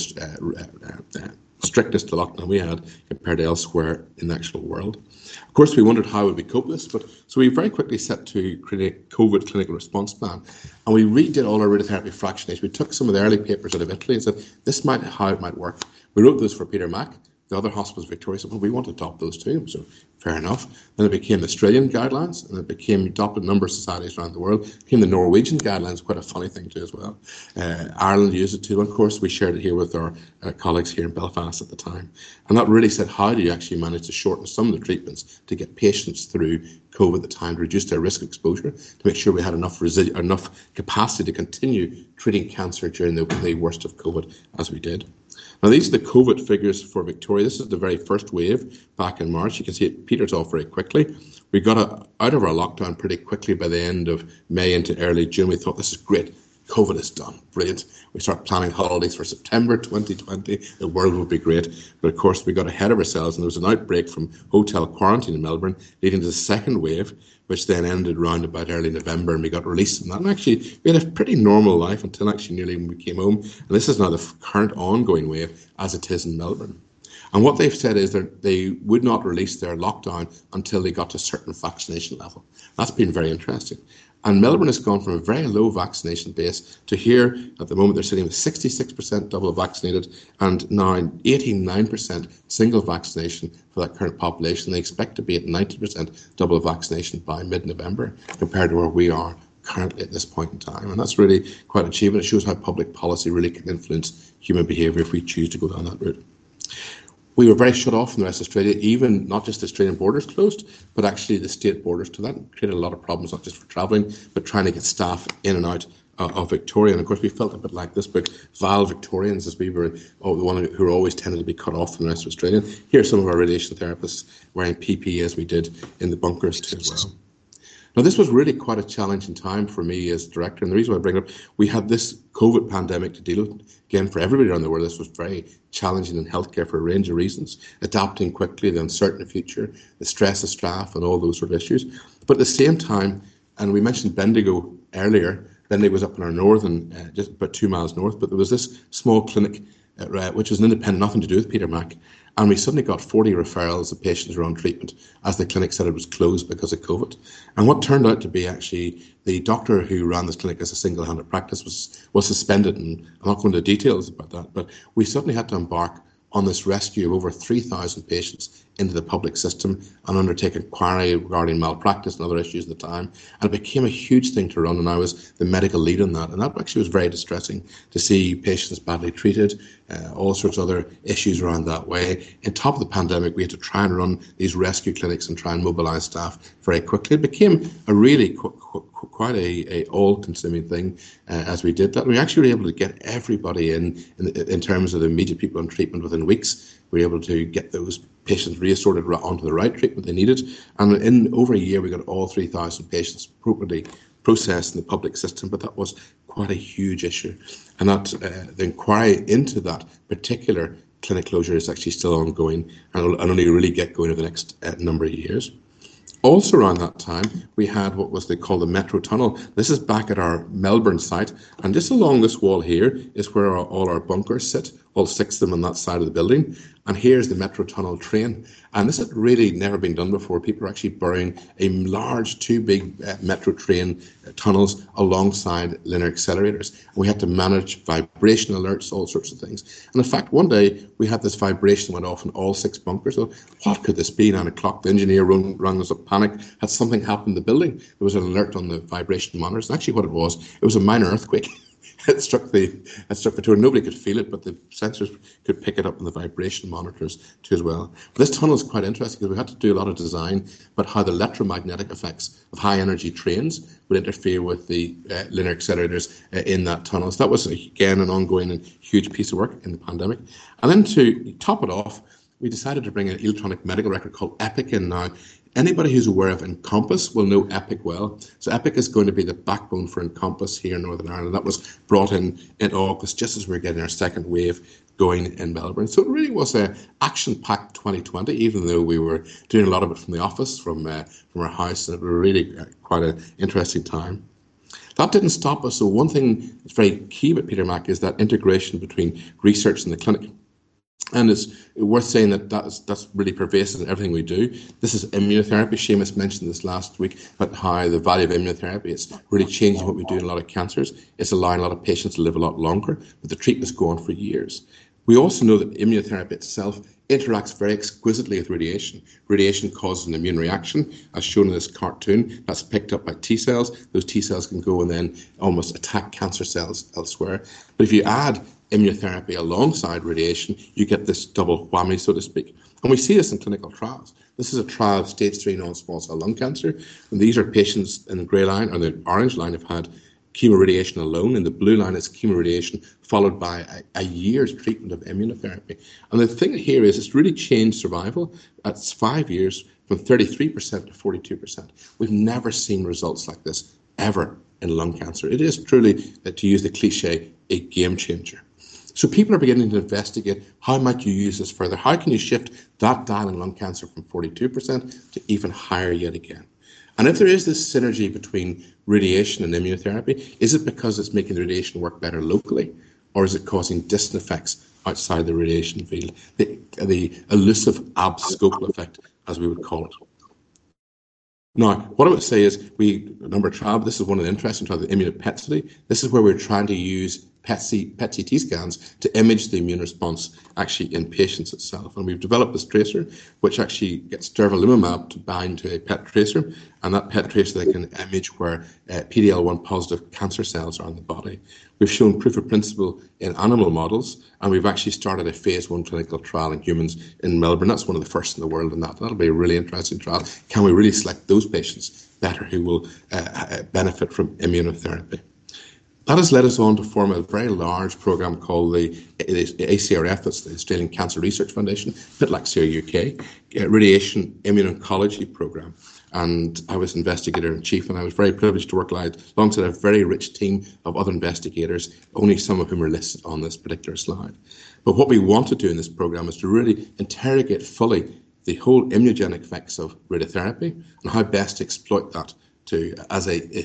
B: strictness to lockdown we had compared to elsewhere in the actual world. Of course, we wondered how would we cope with this, so we very quickly set to create a COVID clinical response plan, and we redid all our radiotherapy fractionation. We took some of the early papers out of Italy and said, this might how it might work. We wrote those for Peter Mac. The other hospitals, Victoria, said, well, we want to adopt those too. So fair enough. Then it became the Australian guidelines, and it became adopted a number of societies around the world. It became the Norwegian guidelines, quite a funny thing too as well. Ireland used it too. And of course, we shared it here with our colleagues here in Belfast at the time. And that really said, how do you actually manage to shorten some of the treatments to get patients through COVID at the time, to reduce their risk of exposure, to make sure we had enough capacity to continue treating cancer during the worst of COVID as we did. Now, these are the COVID figures for Victoria. This is the very first wave back in March. You can see it peters off very quickly. We got out of our lockdown pretty quickly by the end of May into early June. We thought, this is great. COVID is done. Brilliant. We start planning holidays for September 2020. The world will be great. But of course, we got ahead of ourselves, and there was an outbreak from hotel quarantine in Melbourne, leading to the second wave, which then ended round about early November, and we got released from that. And actually, we had a pretty normal life until actually nearly when we came home. And this is now the current ongoing wave, as it is in Melbourne. And what they've said is that they would not release their lockdown until they got to a certain vaccination level. That's been very interesting. And Melbourne has gone from a very low vaccination base to here, at the moment, they're sitting with 66% double vaccinated and now 89% single vaccination for that current population. They expect to be at 90% double vaccination by mid-November, compared to where we are currently at this point in time. And that's really quite an achievement. It shows how public policy really can influence human behaviour if we choose to go down that route. We were very shut off from the rest of Australia, even not just the Australian borders closed, but actually the state borders to that. Created a lot of problems, not just for travelling, but trying to get staff in and out of Victoria. And of course, we felt a bit like this book, Vile Victorians, as we were the one who were always tended to be cut off from the rest of Australia. Here are some of our radiation therapists wearing PPE as we did in the bunkers too as well. Now, this was really quite a challenging time for me as director, and the reason why I bring it up, we had this COVID pandemic to deal with. Again, for everybody around the world, this was very challenging in healthcare for a range of reasons, adapting quickly, the uncertain future, the stress of staff, and all those sort of issues. But at the same time, and we mentioned Bendigo earlier, Bendigo was up in our northern, just about 2 miles north, but there was this small clinic, which was an independent, nothing to do with Petermac, and we suddenly got 40 referrals of patients who were on treatment as the clinic said it was closed because of COVID. And what turned out to be actually the doctor who ran this clinic as a single-handed practice was suspended, and I'm not going into details about that, but we suddenly had to embark on this rescue of over 3,000 patients into the public system and undertake inquiry regarding malpractice and other issues at the time. And it became a huge thing to run, and I was the medical lead on that. And that actually was very distressing to see patients badly treated, all sorts of other issues around that way. On top of the pandemic, we had to try and run these rescue clinics and try and mobilise staff very quickly. It became a really quite a all-consuming thing as we did that. We actually were able to get everybody in terms of the immediate people on treatment within weeks. We were able to get those patients reassorted onto the right treatment they needed. And in over a year, we got all 3,000 patients appropriately processed in the public system, but that was quite a huge issue. And that the inquiry into that particular clinic closure is actually still ongoing and will only really get going over the next number of years. Also around that time, we had what was called the Metro Tunnel. This is back at our Melbourne site, and just along this wall here is where all our bunkers sit, all 6 of them on that side of the building. And here's the Metro Tunnel train. And this had really never been done before. People are actually burying a large, 2 big Metro train tunnels alongside linear accelerators. And we had to manage vibration alerts, all sorts of things. And in fact, one day we had this vibration went off in all 6 bunkers. So what could this be? 9 o'clock, the engineer rang us up, panicked, had something happened in the building. There was an alert on the vibration monitors. And actually what it was a minor earthquake. It struck the tower. Nobody could feel it, but the sensors could pick it up in the vibration monitors too as well. But this tunnel is quite interesting because we had to do a lot of design about how the electromagnetic effects of high energy trains would interfere with the linear accelerators in that tunnel. So that was again an ongoing and huge piece of work in the pandemic. And then to top it off, we decided to bring an electronic medical record called EPIC in now. Anybody who's aware of Encompass will know EPIC well. So EPIC is going to be the backbone for Encompass here in Northern Ireland. That was brought in August, just as we were getting our second wave going in Melbourne. So it really was an action-packed 2020, even though we were doing a lot of it from the office, from our house, and it was really quite an interesting time. That didn't stop us. So one thing that's very key with Petermac is that integration between research and the clinic. And it's worth saying that's really pervasive in everything we do. This is immunotherapy. Seamus mentioned this last week about how the value of immunotherapy is really changing what we do in a lot of cancers. It's allowing a lot of patients to live a lot longer, but the treatment's go on for years. We also know that immunotherapy itself interacts very exquisitely with radiation. Radiation causes an immune reaction, as shown in this cartoon. That's picked up by T cells. Those T cells can go and then almost attack cancer cells elsewhere. But if you add immunotherapy alongside radiation, you get this double whammy, so to speak. And we see this in clinical trials. This is a trial of stage 3 non-small cell lung cancer. And these are patients in the grey line, or the orange line, have had chemoradiation alone. In the blue line is chemoradiation followed by a year's treatment of immunotherapy. And the thing here is it's really changed survival. That's 5 years from 33% to 42%. We've never seen results like this ever in lung cancer. It is truly, to use the cliche, a game changer. So people are beginning to investigate how might you use this further? How can you shift that dial in lung cancer from 42% to even higher yet again? And if there is this synergy between radiation and immunotherapy, is it because it's making the radiation work better locally, or is it causing distant effects outside the radiation field? The elusive abscopal effect, as we would call it. Now, what I would say is this is one of the interesting trials, the immunopet study. This is where we're trying to use PET-CT scans to image the immune response actually in patients itself. And we've developed this tracer, which actually gets durvalumab to bind to a PET tracer, and that PET tracer they can image where PD-L1 positive cancer cells are in the body. We've shown proof of principle in animal models, and we've actually started a phase 1 clinical trial in humans in Melbourne. That's one of the first in the world in that. That'll be a really interesting trial. Can we really select those patients better who will benefit from immunotherapy? That has led us on to form a very large program called the ACRF, that's the Australian Cancer Research Foundation, a bit like CRUK, Radiation Immuno-Oncology Program. and I was investigator in chief, and I was very privileged to work alongside a very rich team of other investigators, only some of whom are listed on this particular slide. But what we want to do in this programme is to really interrogate fully the whole immunogenic effects of radiotherapy and how best to exploit that as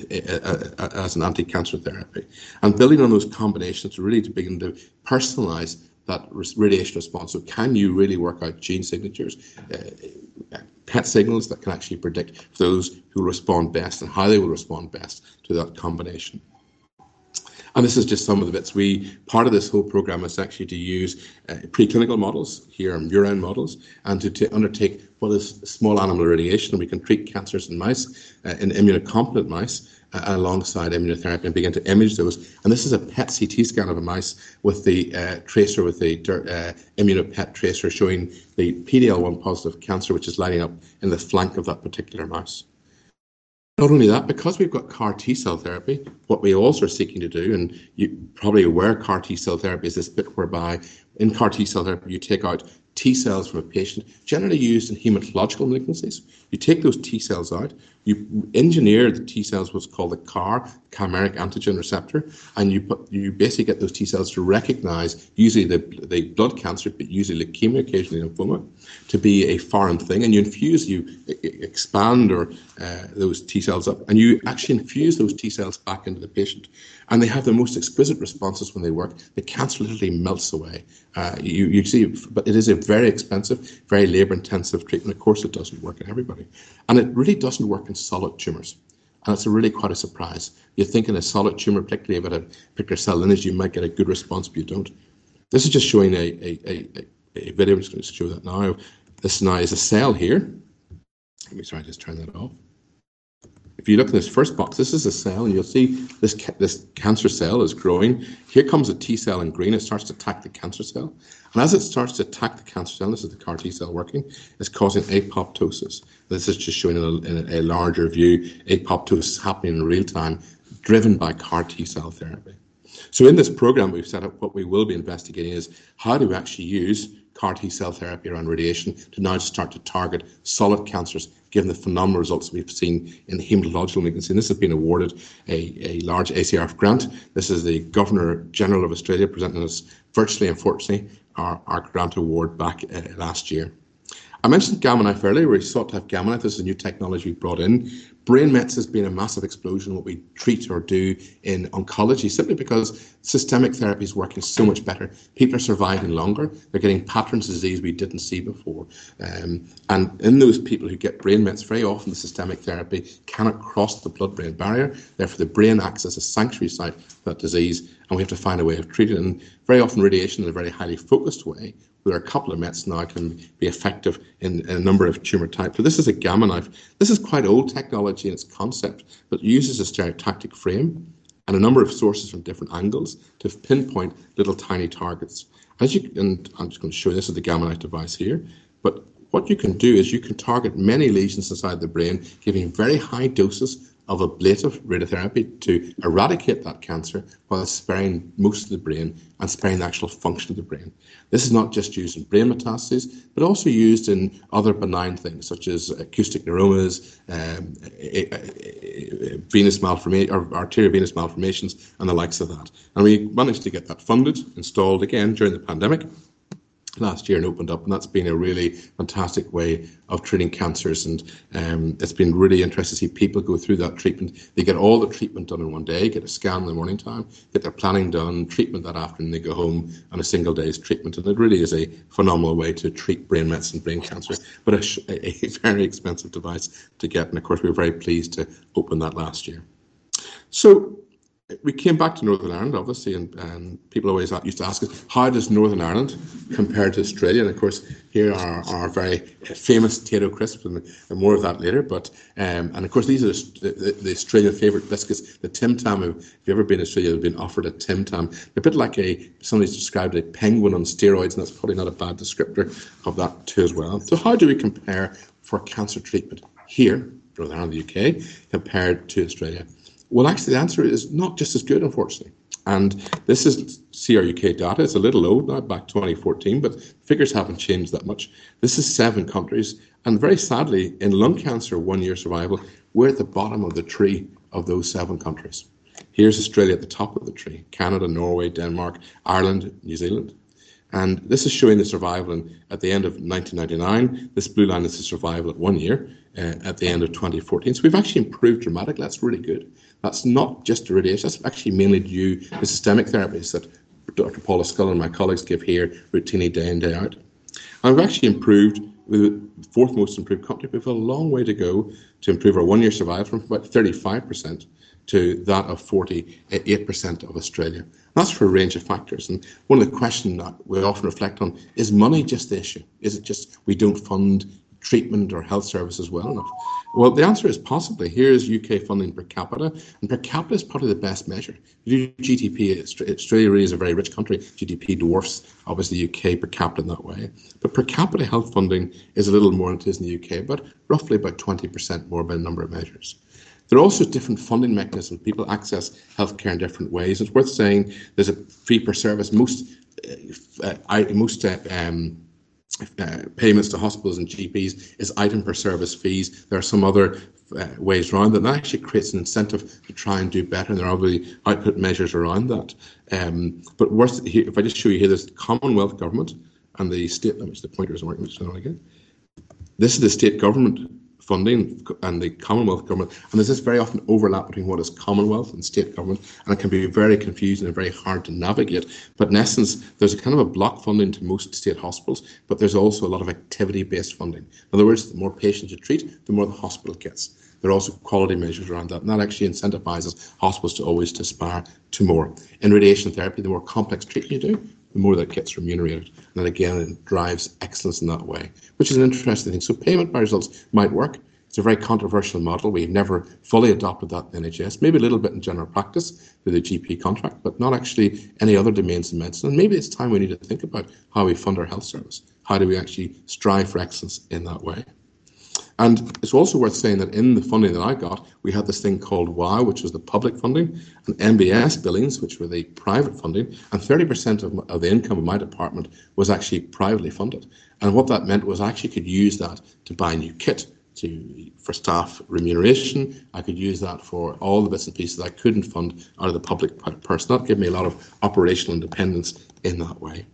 B: an anti-cancer therapy, and building on those combinations to begin to personalise that radiation response. So can you really work out gene signatures, PET signals that can actually predict those who respond best and how they will respond best to that combination? And this is just some of the bits. Part of this whole program is actually to use preclinical models, here murine models, and to undertake what is small animal irradiation. We can treat cancers in mice, in immunocompetent mice, alongside immunotherapy, and begin to image those. And this is a PET CT scan of a mouse with the tracer, with the immunopet tracer showing the PD-L1 positive cancer, which is lighting up in the flank of that particular mouse. Not only that, because we've got CAR T-cell therapy, what we also are seeking to do, and you're probably aware CAR T-cell therapy is this bit whereby in CAR T-cell therapy you take out T cells from a patient, generally used in hematological malignancies. You take those T cells out, you engineer the T cells, what's called the CAR, chimeric antigen receptor, and you basically get those T cells to recognize usually the blood cancer, but usually leukemia, occasionally lymphoma, to be a foreign thing, and you expand those T cells up, and you actually infuse those T cells back into the patient. And they have the most exquisite responses when they work. The cancer literally melts away. You see, but it is a very expensive, very labour-intensive treatment. Of course, it doesn't work in everybody. And it really doesn't work in solid tumours. And it's really quite a surprise. You think in a solid tumour, particularly about a particular cell lineage, you might get a good response, but you don't. This is just showing a video. I'm just going to show that now. This now is a cell here. Let me just turn that off. If you look in this first box, this is a cell, and you'll see this cancer cell is growing. Here comes a T cell in green. It starts to attack the cancer cell. And as it starts to attack the cancer cell, this is the CAR T cell working, it's causing apoptosis. This is just showing in a larger view, apoptosis happening in real time, driven by CAR T cell therapy. So in this program we've set up, what we will be investigating is how do we actually use CAR T cell therapy around radiation to now start to target solid cancers, given the phenomenal results we've seen in the hematological malignancy. And this has been awarded a large ACRF grant. This is the Governor General of Australia presenting us virtually, unfortunately, our grant award back last year. I mentioned Gamma Knife earlier. We sought to have Gamma Knife. This is a new technology we brought in. Brain mets has been a massive explosion in what we treat or do in oncology, simply because systemic therapy is working so much better. People are surviving longer. They're getting Patterns disease we didn't see before. And in those people who get brain mets, very often the systemic therapy cannot cross the blood-brain barrier. Therefore, the brain acts as a sanctuary site for that disease, and we have to find a way of treating it. And very often radiation in a very highly focused way, where a couple of mets now can be effective in a number of tumour types. So this is a Gamma Knife. This is quite old technology in its concept, but it uses a stereotactic frame and a number of sources from different angles to pinpoint little tiny targets. And I'm just going to show you, this is the Gamma Knife device here. But what you can do is you can target many lesions inside the brain, giving very high doses of ablative radiotherapy to eradicate that cancer while sparing most of the brain and sparing the actual function of the brain. This is not just used in brain metastases, but also used in other benign things such as acoustic neuromas, venous malformation, or arteriovenous malformations, and the likes of that. And we managed to get that funded, installed again during the pandemic last year, and opened up, and that's been a really fantastic way of treating cancers. And it's been really interesting to see people go through that treatment. They get all the treatment done in one day, get a scan in the morning time, get their planning done, treatment that afternoon, they go home on a single day's treatment. And it really is a phenomenal way to treat brain mets and brain cancer, but a very expensive device to get. And of course, we were very pleased to open that last year. So we came back to Northern Ireland, obviously, and people always used to ask us, how does Northern Ireland compare to Australia? And of course, here are our very famous Tayto crisps, and more of that later. But and of course, these are the Australian favourite biscuits, the Tim Tam. If you've ever been to Australia, you've been offered a Tim Tam. They're a bit like somebody's described a penguin on steroids, and that's probably not a bad descriptor of that too as well. So how do we compare for cancer treatment here, Northern Ireland, the UK, compared to Australia? Well, actually, the answer is not just as good, unfortunately. And this is CRUK data. It's a little old now, back 2014, but figures haven't changed that much. This is 7 countries. And very sadly, in lung cancer 1-year survival, we're at the bottom of the tree of those 7 countries. Here's Australia at the top of the tree, Canada, Norway, Denmark, Ireland, New Zealand. And this is showing the survival at the end of 1999. This blue line is the survival at 1 year at the end of 2014. So we've actually improved dramatically. That's really good. That's not just the radiation. That's actually mainly due to systemic therapies that Dr. Paula Scull and my colleagues give here routinely day in, day out. And we've actually improved, we're the 4th most improved country. We have a long way to go to improve our 1-year survival from about 35% to that of 48% of Australia. And that's for a range of factors. And one of the questions that we often reflect on, is money just the issue? Is it just we don't fund treatment or health services well enough? Well, the answer is possibly. Here's UK funding per capita, and per capita is probably the best measure. You do GDP, Australia really is a very rich country. GDP dwarfs, obviously, the UK per capita in that way. But per capita health funding is a little more than it is in the UK, but roughly about 20% more by a number of measures. There are also different funding mechanisms. People access healthcare in different ways. It's worth saying there's a fee per service. Most payments to hospitals and GPs is item per service fees. There are some other ways around that. And that actually creates an incentive to try and do better. And there are obviously output measures around that. But worth here, if I just show you here, there's the Commonwealth government and the state. Which the pointer isn't working. Which is again. This is the state government funding and the Commonwealth government, and there's this very often overlap between what is Commonwealth and state government, and it can be very confusing and very hard to navigate. But in essence, there's a kind of a block funding to most state hospitals, but there's also a lot of activity-based funding. In other words, the more patients you treat, the more the hospital gets. There are also quality measures around that, and that actually incentivizes hospitals to always aspire to more. In radiation therapy, the more complex treatment you do, the more that gets remunerated. And then again, it drives excellence in that way, which is an interesting thing. So payment by results might work. It's a very controversial model. We've never fully adopted that in NHS, maybe a little bit in general practice through the GP contract, but not actually any other domains in medicine. And maybe it's time we need to think about how we fund our health service. How do we actually strive for excellence in that way? And it's also worth saying that in the funding that I got, we had this thing called WOW, which was the public funding, and MBS billings, which were the private funding, and 30% of the income of my department was actually privately funded. And what that meant was I actually could use that to buy new kit, for staff remuneration. I could use that for all the bits and pieces I couldn't fund out of the public purse. That gave me a lot of operational independence in that way.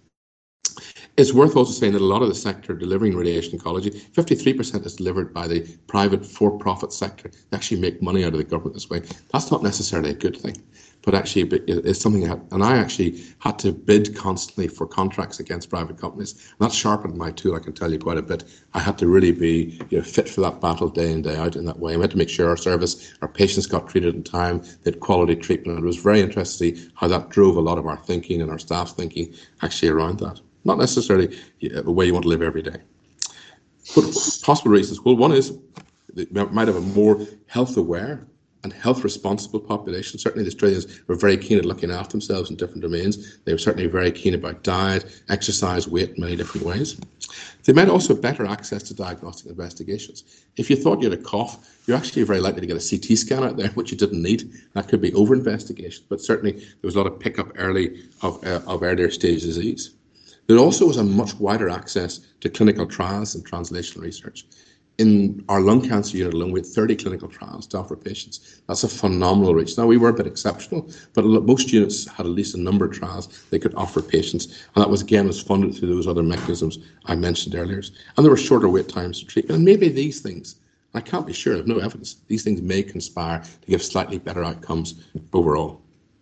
B: It's worth also saying that a lot of the sector delivering radiation oncology, 53% is delivered by the private for-profit sector. They actually make money out of the government this way. That's not necessarily a good thing, but actually it's something and I actually had to bid constantly for contracts against private companies. And that sharpened my tool, I can tell you, quite a bit. I had to really be fit for that battle day in, day out in that way. I had to make sure our patients got treated in time, they had quality treatment. And it was very interesting to see how that drove a lot of our thinking and our staff's thinking actually around that. Not necessarily a way you want to live every day. But possible reasons. Well, one is they might have a more health aware and health responsible population. Certainly the Australians were very keen at looking after themselves in different domains. They were certainly very keen about diet, exercise, weight, many different ways. They might also have better access to diagnostic investigations. If you thought you had a cough, you're actually very likely to get a CT scan out there, which you didn't need. That could be over-investigation, but certainly there was a lot of pickup early of earlier stage disease. There also was a much wider access to clinical trials and translational research. In our lung cancer unit alone, we had 30 clinical trials to offer patients. That's a phenomenal reach. Now, we were a bit exceptional, but most units had at least a number of trials they could offer patients. And that was, again, was funded through those other mechanisms I mentioned earlier. And there were shorter wait times to treatment. And maybe these things, I can't be sure, I have no evidence, these things may conspire to give slightly better outcomes overall.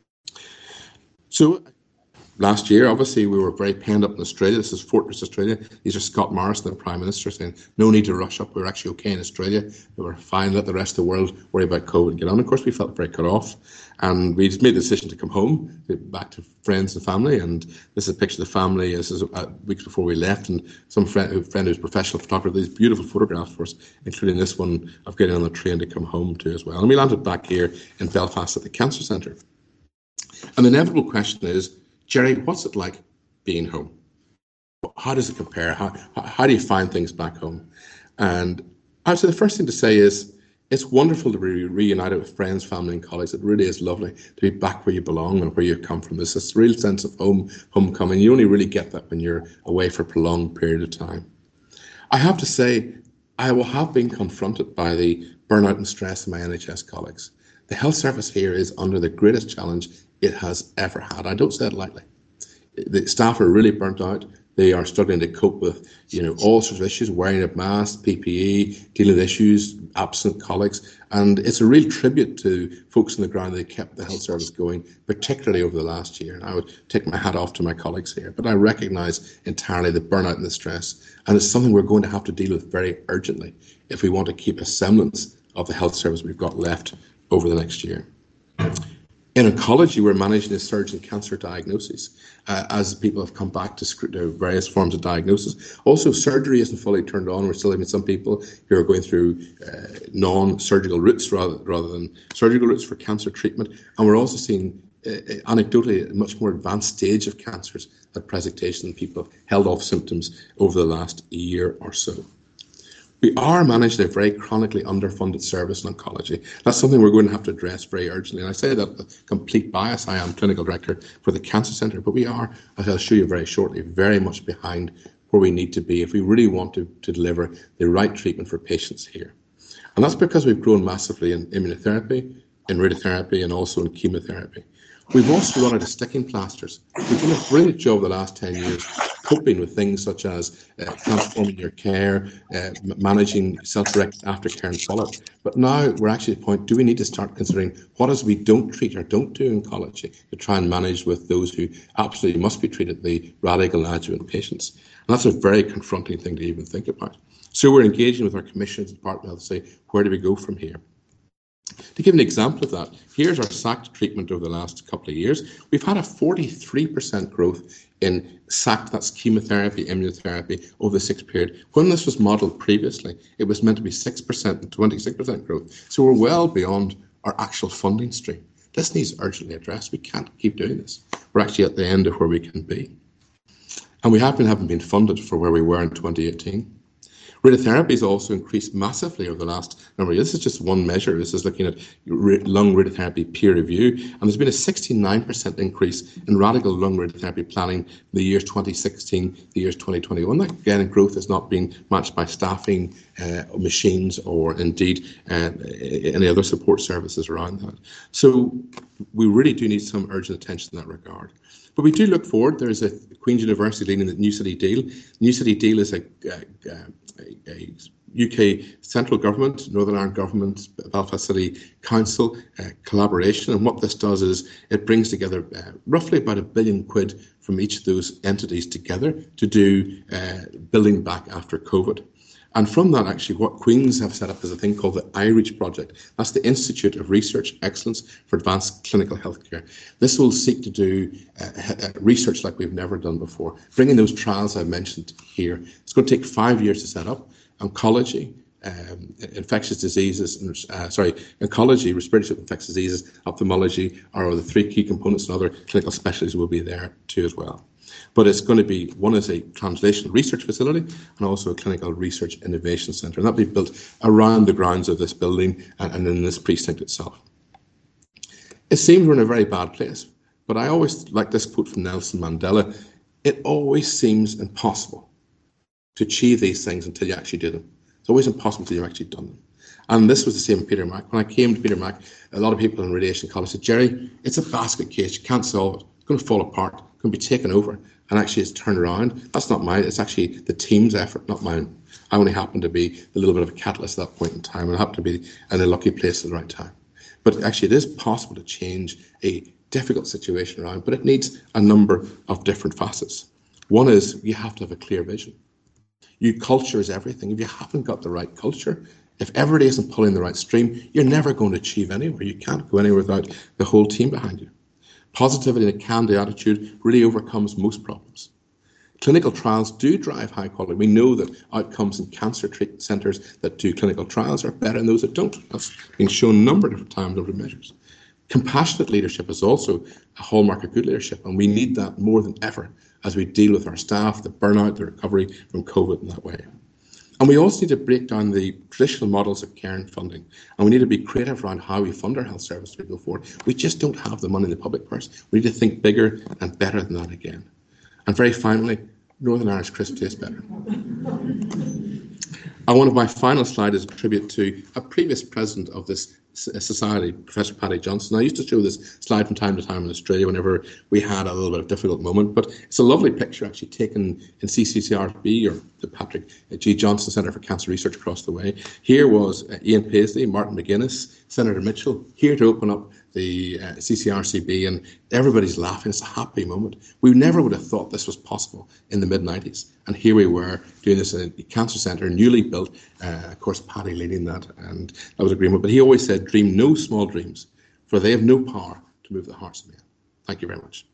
B: So, last year, obviously, we were very penned up in Australia. This is Fortress Australia. These are Scott Morrison, the Prime Minister, saying no need to rush up. We're actually okay in Australia. We were fine. Let the rest of the world worry about COVID and get on. Of course, we felt very cut off. And we just made the decision to come home, back to friends and family. And this is a picture of the family. This is weeks before we left. And some friend who's a professional photographer, these beautiful photographs for us, including this one of getting on the train to come home to as well. And we landed back here in Belfast at the Cancer Centre. And the inevitable question is, Jerry, what's it like being home? How does it compare? How do you find things back home? And I'd say the first thing to say is It's wonderful to be reunited with friends, family and colleagues. It really is lovely to be back where you belong and where you come from. There's this real sense of homecoming. You only really get that when you're away for a prolonged period of time. I have to say, I will have been confronted by the burnout and stress of my NHS colleagues. The health service here is under the greatest challenge it has ever had. I don't say it lightly. The staff are really burnt out. They are struggling to cope with, all sorts of issues, wearing of masks, PPE, dealing with issues, absent colleagues. And it's a real tribute to folks on the ground that kept the health service going, particularly over the last year. And I would take my hat off to my colleagues here. But I recognise entirely the burnout and the stress. And it's something we're going to have to deal with very urgently if we want to keep a semblance of the health service we've got left over the next year. In oncology, we're managing a surge in cancer diagnoses as people have come back to various forms of diagnosis. Also, surgery isn't fully turned on. We're still having some people who are going through non-surgical routes rather than surgical routes for cancer treatment. And we're also seeing, anecdotally, a much more advanced stage of cancers at presentation than people have held off symptoms over the last year or so. We are managing a very chronically underfunded service in oncology. That's something we're going to have to address very urgently. And I say that with complete bias. I am clinical director for the Cancer Centre, but we are, as I'll show you very shortly, very much behind where we need to be if we really want to deliver the right treatment for patients here. And that's because we've grown massively in immunotherapy, in radiotherapy, and also in chemotherapy. We've also run out of sticking plasters. We've done a brilliant job the last 10 years coping with things such as transforming your care, managing self-directed aftercare and follow-up. But now we're actually at the point, do we need to start considering what is we don't treat or don't do in oncology to try and manage with those who absolutely must be treated, the radical adjuvant patients? And that's a very confronting thing to even think about. So we're engaging with our commissions and Department of Health to say, where do we go from here? To give an example of that, here's our SACT treatment over the last couple of years. We've had a 43% growth in SACT, that's chemotherapy, immunotherapy, over the 6 period. When this was modelled previously, it was meant to be 6% and 26% growth. So we're well beyond our actual funding stream. This needs urgently addressed. We can't keep doing this. We're actually at the end of where we can be. And we haven't been funded for where we were in 2018. Radiotherapy has also increased massively over the last number of years. This is just one measure. This is looking at lung radiotherapy peer review. And there's been a 69% increase in radical lung radiotherapy planning in the years 2016, the years 2021. That, again, growth has not been matched by staffing, machines, or indeed any other support services around that. So we really do need some urgent attention in that regard. But we do look forward. There's a Queen's University leading the New City Deal. New City Deal is a UK central government, Northern Ireland government, Belfast City Council collaboration. And what this does is it brings together roughly about £1 billion from each of those entities together to do building back after COVID. And from that, actually, what Queen's have set up is a thing called the iReach project. That's the Institute of Research Excellence for Advanced Clinical Healthcare. This will seek to do research like we've never done before, bringing those trials I've mentioned here. It's going to take 5 years to set up. Oncology, infectious diseases, oncology, respiratory infectious diseases, ophthalmology are the 3 key components, and other clinical specialties will be there too as well. But it's going to be, one is a translational research facility and also a clinical research innovation centre. And that'll be built around the grounds of this building and in this precinct itself. It seems we're in a very bad place, but I always like this quote from Nelson Mandela: it always seems impossible to achieve these things until you actually do them. It's always impossible until you've actually done them. And this was the same in Peter Mac. When I came to Peter Mac, a lot of people in radiation college said, Jerry, it's a basket case, you can't solve it, it's going to fall apart, it's going to be taken over. And actually it's turned around. That's not mine, it's actually the team's effort, not mine. I only happened to be a little bit of a catalyst at that point in time, and I happened to be in a lucky place at the right time. But actually it is possible to change a difficult situation around, but it needs a number of different facets. One is you have to have a clear vision. Your culture is everything. If you haven't got the right culture, if everybody isn't pulling the right stream, you're never going to achieve anywhere. You can't go anywhere without the whole team behind you. Positivity and a can-do attitude really overcomes most problems. Clinical trials do drive high quality. We know that outcomes in cancer treatment centres that do clinical trials are better than those that don't. That's been shown a number of different times over measures. Compassionate leadership is also a hallmark of good leadership, and we need that more than ever as we deal with our staff, the burnout, the recovery from COVID in that way. And we also need to break down the traditional models of care and funding. And we need to be creative around how we fund our health service to go forward. We just don't have the money in the public purse. We need to think bigger and better than that again. And very finally, Northern Irish crisp tastes better. And one of my final slides is a tribute to a previous president of this society, Professor Paddy Johnson. I used to show this slide from time to time in Australia whenever we had a little bit of difficult moment, but it's a lovely picture actually taken in CCCRB, or the Patrick G. Johnson Centre for Cancer Research across the way. Here was Ian Paisley, Martin McGuinness, Senator Mitchell, here to open up the CCRCB, and everybody's laughing. It's a happy moment. We never would have thought this was possible in the mid-90s, and here we were doing this in a cancer centre, newly built, of course Paddy leading that, and that was a great moment. But he always said, dream no small dreams, for they have no power to move the hearts of men. Thank you very much.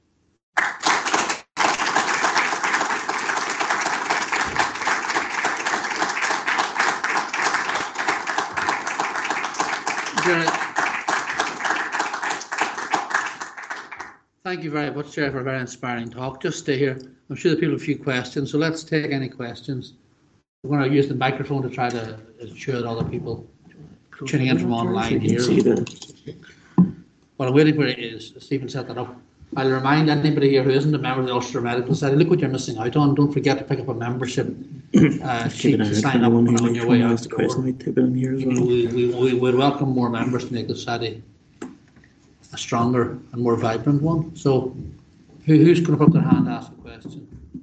A: Thank you very much, Chair, for a very inspiring talk. Just stay here. I'm sure the people have a few questions, so let's take any questions. We're going to use the microphone to try to ensure that other people tuning in from online here. What I'm waiting for is Stephen set that up. I'll remind anybody here who isn't a member of the Ulster Medical Society, look what you're missing out on. Don't forget to pick up a membership sheet to sign up on your way out the door. We would welcome more members to make the society a stronger and more vibrant one. So who's going to put up their hand and ask a question?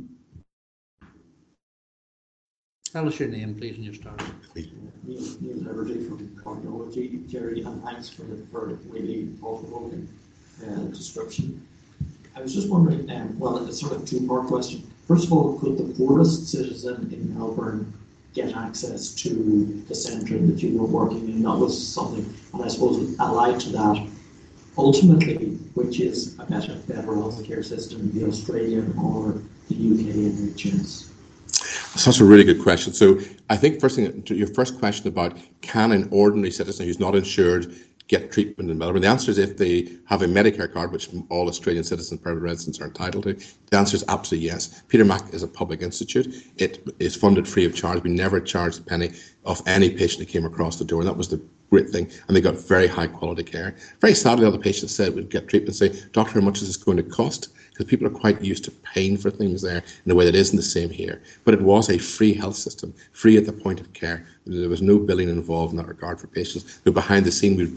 A: Tell us your name, please, and your start.
C: Neil Liberty from Cardiology, Jerry, and thanks for really thought-provoking description. I was just wondering, well, it's sort of a two-part question. First of all, could the poorest citizen in Melbourne get access to the centre that you were working in? That was something, and I suppose allied to that, ultimately, which is a better healthcare system, the Australian or the UK NHS?
B: That's a really good question. So I think first thing, to your first question about can an ordinary citizen who's not insured get treatment in Melbourne, the answer is if they have a Medicare card, which all Australian citizens and private residents are entitled to, the answer is absolutely yes. Peter Mac is a public institute. It is funded free of charge. We never charged a penny of any patient that came across the door, and that was the great thing, and they got very high quality care. Very sadly, all the patients said we'd get treatment and say, doctor, how much is this going to cost? Because people are quite used to paying for things there in a way that isn't the same here. But it was a free health system, free at the point of care. There was no billing involved in that regard for patients. But behind the scene, we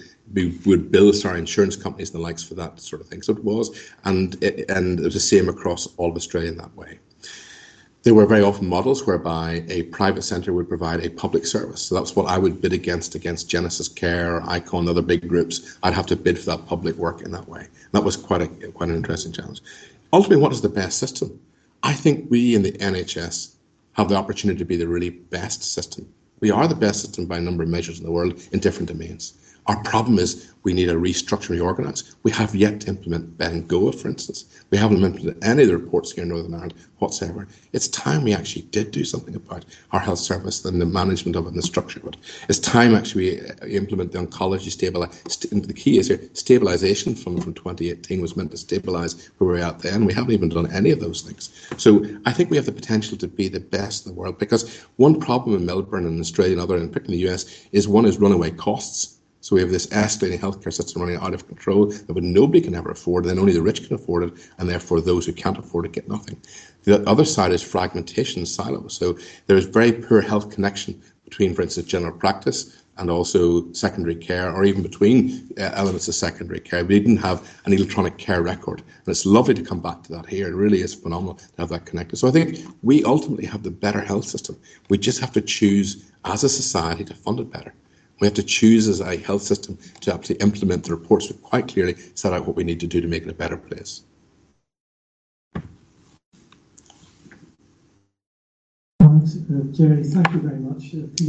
B: would bill our insurance companies and the likes for that sort of thing. So it was, and it was the same across all of Australia in that way. There were very often models whereby a private centre would provide a public service. So that's what I would bid against Genesis Care or Icon, other big groups. I'd have to bid for that public work in that way. And that was quite an interesting challenge. Ultimately, what is the best system? I think we in the NHS have the opportunity to be the really best system. We are the best system by a number of measures in the world in different domains. Our problem is we need a restructure and reorganise. We have yet to implement Bengua, for instance. We haven't implemented any of the reports here in Northern Ireland whatsoever. It's time we actually did do something about our health service and the management of it and the structure of it. It's time actually we implement the oncology the key is here, stabilisation from 2018 was meant to stabilise where we're at then. We haven't even done any of those things. So I think we have the potential to be the best in the world, because one problem in Melbourne and Australia and other, and particularly the US, is one is runaway costs. So we have this escalating healthcare system running out of control that nobody can ever afford, and then only the rich can afford it, and therefore those who can't afford it get nothing. The other side is fragmentation, silos. So there's very poor health connection between, for instance, general practice and also secondary care, or even between elements of secondary care. We didn't have an electronic care record, and it's lovely to come back to that here. It really is phenomenal to have that connected. So I think we ultimately have the better health system. We just have to choose as a society to fund it better. We have to choose as a health system to actually implement the reports that quite clearly set out what we need to do to make it a better place.
D: Thanks, Jerry, thank you very much.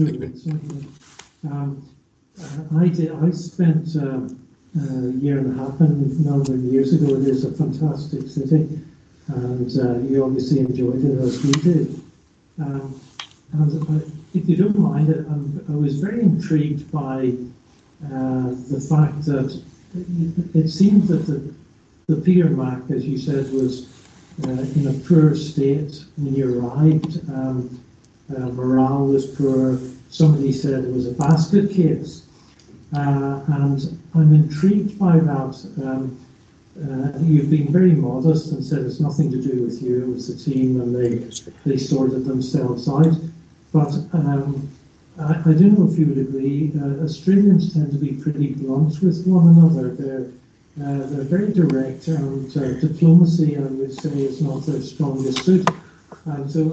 D: I spent a year and a half in Melbourne years ago. It is a fantastic city, and you obviously enjoyed it as we did. And if you don't mind, I was very intrigued by the fact that it seemed that the Peter Mac, as you said, was in a poor state when you arrived. morale was poor. Somebody said it was a basket case. And I'm intrigued by that. You've been very modest and said it's nothing to do with you, it was the team and they sorted themselves out. But I don't know if you would agree, Australians tend to be pretty blunt with one another. They're very direct, and diplomacy, I would say, is not their strongest suit. And so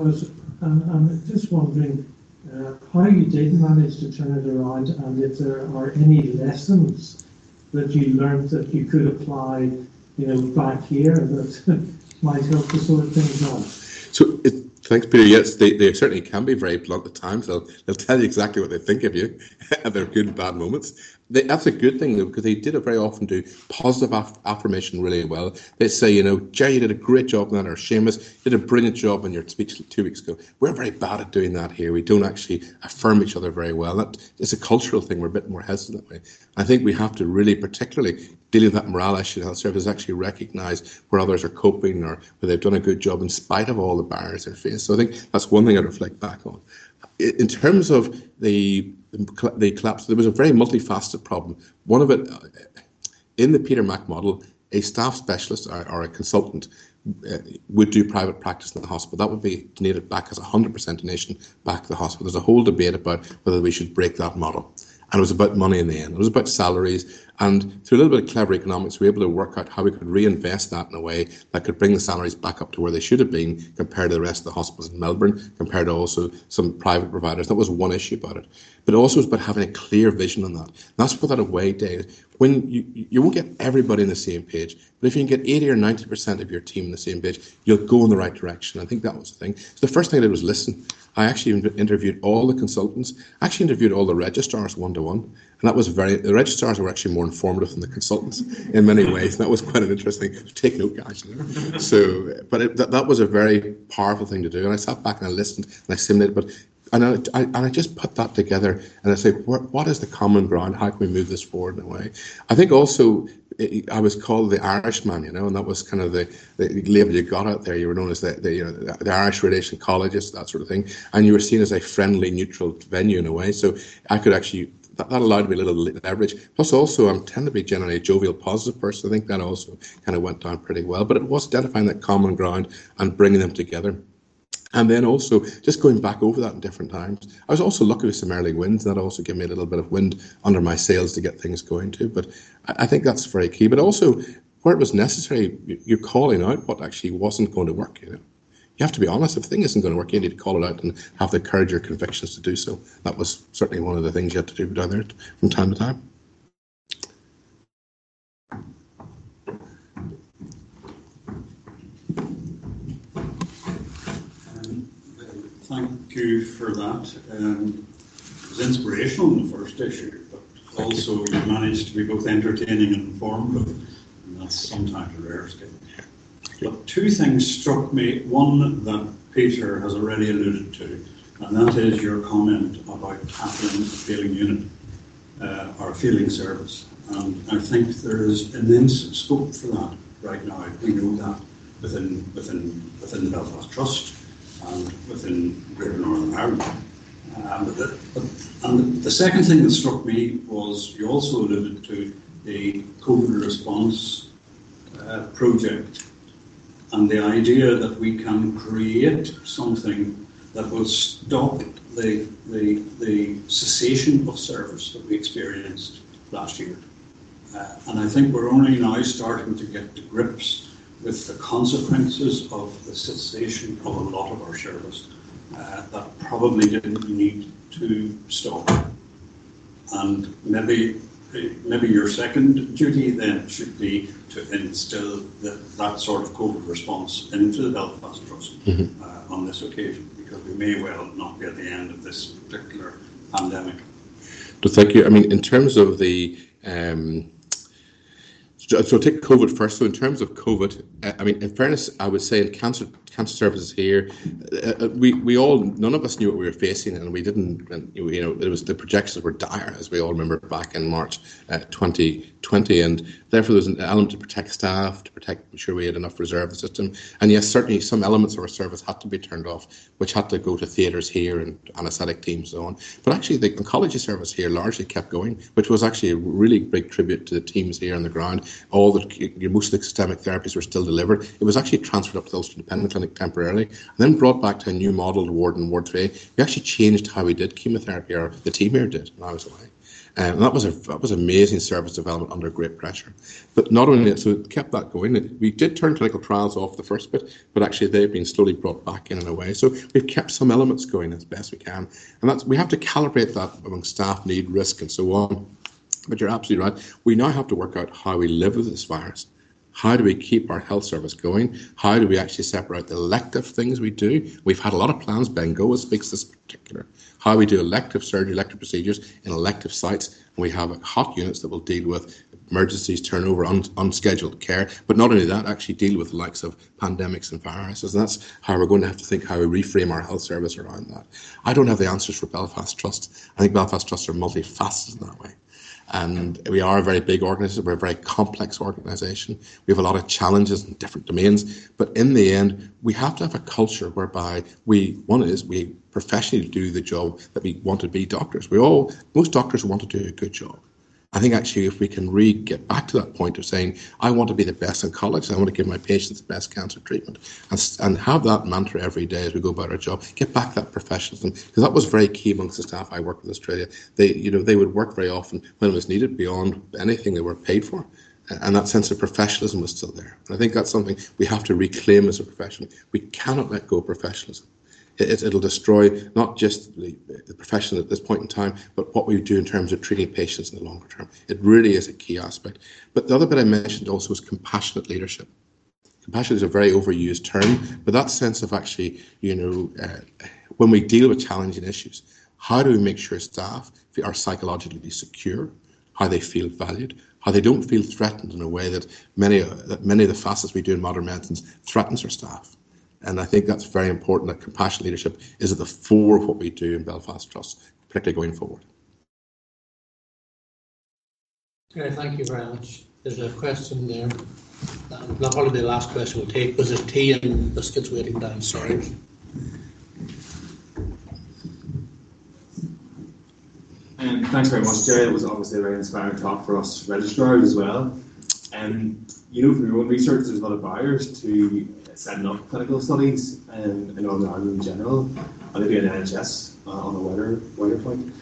D: I'm just wondering how you did manage to turn it around, and if there are any lessons that you learned that you could apply, back here that might help to sort things out.
B: So, thanks, Peter. Yes, they certainly can be very blunt at times. They'll tell you exactly what they think of you at their good and bad moments. That's a good thing, though, because they did very often do positive affirmation really well. They say, Jerry, you did a great job on that, or Seamus, you did a brilliant job on your speech 2 weeks ago. We're very bad at doing that here. We don't actually affirm each other very well. It's a cultural thing. We're a bit more hesitant that way. I think we have to really, particularly dealing with that morale issue in health services, actually recognise where others are coping or where they've done a good job in spite of all the barriers they face. So I think that's one thing I'd reflect back on. In terms of the collapse, there was a very multifaceted problem. One of it, in the Peter Mac model, a staff specialist or a consultant would do private practice in the hospital. That would be donated back as 100% donation back to the hospital. There's a whole debate about whether we should break that model. And it was about money in the end. It was about salaries. And through a little bit of clever economics, we were able to work out how we could reinvest that in a way that could bring the salaries back up to where they should have been compared to the rest of the hospitals in Melbourne, compared to also some private providers. That was one issue about it. But also it was about having a clear vision on that. And that's what that away day. When you won't get everybody on the same page, but if you can get 80 or 90% of your team on the same page, you'll go in the right direction. I think that was the thing. So the first thing I did was listen. I actually interviewed all the consultants. I actually interviewed all the registrars one-to-one. And that was the registrars were actually more informative than the consultants in many ways. And that was quite an interesting, take note, guys. So, but that was a very powerful thing to do. And I sat back and I listened and I simulated, and I just put that together and I say, what is the common ground? How can we move this forward in a way? I think also I was called the Irishman, and that was kind of the label you got out there. You were known as the Irish Relation Colleges, that sort of thing, and you were seen as a friendly, neutral venue in a way. So I could actually. That allowed me a little leverage. Plus, also, I tend to be generally a jovial, positive person. I think that also kind of went down pretty well. But it was identifying that common ground and bringing them together. And then also just going back over that in different times. I was also lucky with some early wins. That also gave me a little bit of wind under my sails to get things going too. But I think that's very key. But also, where it was necessary, you're calling out what actually wasn't going to work. You have to be honest. If a thing isn't going to work, you need to call it out and have the courage or convictions to do so. That was certainly one of the things you had to do down there from time to time.
E: Thank you for that. It was inspirational in the first issue, but also you managed to be both entertaining and informative, and that's sometimes a rare skill. But two things struck me. One that Peter has already alluded to, and that is your comment about tackling a failing unit or a failing service. And I think there is immense scope for that right now. We know that within the Belfast Trust and within Greater Northern Ireland. And the second thing that struck me was you also alluded to the COVID response project, and the idea that we can create something that will stop the cessation of service that we experienced last year. And I think we're only now starting to get to grips with the consequences of the cessation of a lot of our service that probably didn't need to stop. And maybe your second duty then should be to instill that sort of COVID response into the Belfast Trust on this occasion, because we may well not be at the end of this particular pandemic.
B: So thank you. I mean, in terms of the So take COVID first. So in terms of COVID, I mean, in fairness, I would say in cancer services here, we all, none of us knew what we were facing, and we didn't. And, you know, it was, the projections were dire, as we all remember back in March 2020, and therefore there's an element to protect staff, to protect, ensure we had enough reserve in the system. And yes, certainly some elements of our service had to be turned off, which had to go to theatres here and anaesthetic teams and so on. But actually, the oncology service here largely kept going, which was actually a really big tribute to the teams here on the ground. Most of the systemic therapies were still delivered. It was actually transferred up to the Ulster Independent Clinic temporarily, and then brought back to a new model, Ward and Ward 3. We actually changed how we did chemotherapy, or the team here did when I was away. And that was amazing service development under great pressure. But not only that, so it kept that going. We did turn clinical trials off the first bit, but actually they've been slowly brought back in a way. So we've kept some elements going as best we can. And we have to calibrate that among staff need, risk, and so on. But you're absolutely right. We now have to work out how we live with this virus. How do we keep our health service going? How do we actually separate the elective things we do? We've had a lot of plans. Ben Goa speaks this particular. How we do elective surgery, elective procedures in elective sites. And we have hot units that will deal with emergencies, turnover, unscheduled care. But not only that, actually deal with the likes of pandemics and viruses. And that's how we're going to have to think how we reframe our health service around that. I don't have the answers for Belfast Trust. I think Belfast Trust are multifaceted in that way. And we are a very big organisation, we're a very complex organisation. We have a lot of challenges in different domains, but in the end, we have to have a culture whereby we professionally do the job that we want to be doctors. Most doctors want to do a good job. I think actually if we can get back to that point of saying, I want to be the best oncologist, I want to give my patients the best cancer treatment, and have that mantra every day as we go about our job, get back that professionalism, because that was very key amongst the staff I worked with in Australia. They would work very often when it was needed beyond anything they were paid for, and that sense of professionalism was still there. And I think that's something we have to reclaim as a profession. We cannot let go of professionalism. It'll destroy not just the profession at this point in time, but what we do in terms of treating patients in the longer term. It really is a key aspect. But the other bit I mentioned also is compassionate leadership. Compassion is a very overused term, but that sense of actually, when we deal with challenging issues, how do we make sure staff are psychologically secure, how they feel valued, how they don't feel threatened in a way that many of the facets we do in modern medicines threatens our staff. And I think that's very important, that compassionate leadership is at the fore of what we do in Belfast Trust, particularly going forward.
A: Okay, thank you very much. There's a question there. That'll probably be the last question we'll take, because there's tea and biscuits waiting down. Sorry.
F: Thanks very much, Jerry. That was obviously a very inspiring talk for us registrars as well. From your own research, there's a lot of barriers to setting up clinical studies in Northern Ireland in general, and maybe in NHS on a wider point.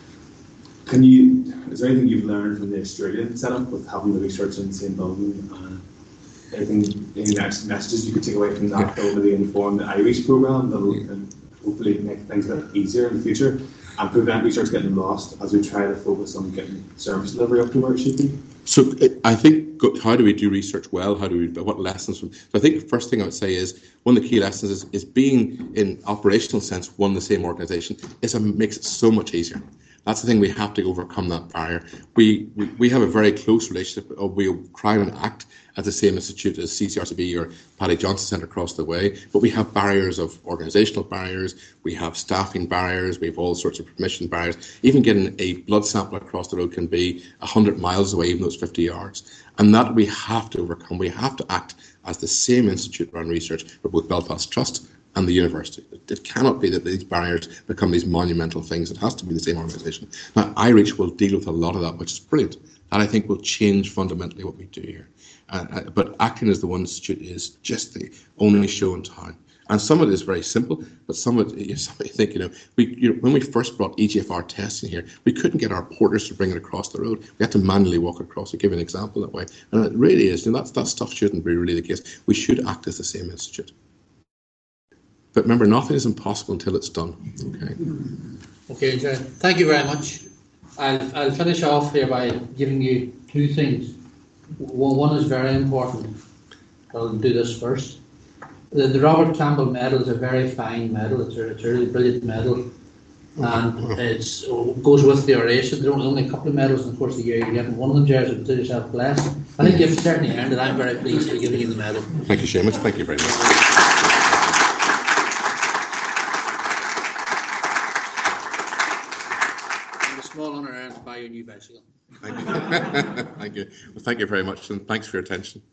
F: Is there anything you've learned from the Australian setup with having the research in the same building? Any messages you could take away from that that will really inform the Irish programme that will hopefully make things a bit easier in the future and prevent research getting lost as we try to focus on getting service delivery up to where it should be?
B: So I think, how do we do research well? What lessons from? So I think the first thing I would say is one of the key lessons is being in operational sense one the same organisation makes it so much easier. That's the thing, we have to overcome that barrier. We have a very close relationship. We try and act at the same institute as CCRCB or Paddy Johnson Centre across the way, but we have barriers of organisational barriers, we have staffing barriers, we have all sorts of permission barriers. Even getting a blood sample across the road can be 100 miles away, even though it's 50 yards. And that we have to overcome. We have to act as the same institute around research for both Belfast Trust and the university. It cannot be that these barriers become these monumental things. It has to be the same organisation. Now, iReach will deal with a lot of that, which is brilliant. That I think will change fundamentally what we do here. But acting as the one institute is just the only show in town. And some of it is very simple, but some of it, somebody think, when we first brought EGFR testing here, we couldn't get our porters to bring it across the road. We had to manually walk across. I'll give you an example that way. And it really is, that stuff shouldn't be really the case. We should act as the same institute. But remember, nothing is impossible until it's done.
A: Okay, Jerry. Thank you very much. I'll finish off here by giving you two things. One is very important. I'll do this first. The Robert Campbell Medal is a very fine medal. It's a really brilliant medal. And it goes with the oration. There are only a couple of medals in the course of the year. You're getting one of them, Jerry, so consider yourself blessed. I think you've certainly earned it. I'm very pleased to be giving you the medal.
B: Thank you, Seamus. Thank you very much.
A: And a small honour earned to buy your new bicycle.
B: Thank you. Thank you. Well, thank you very much, and thanks for your attention.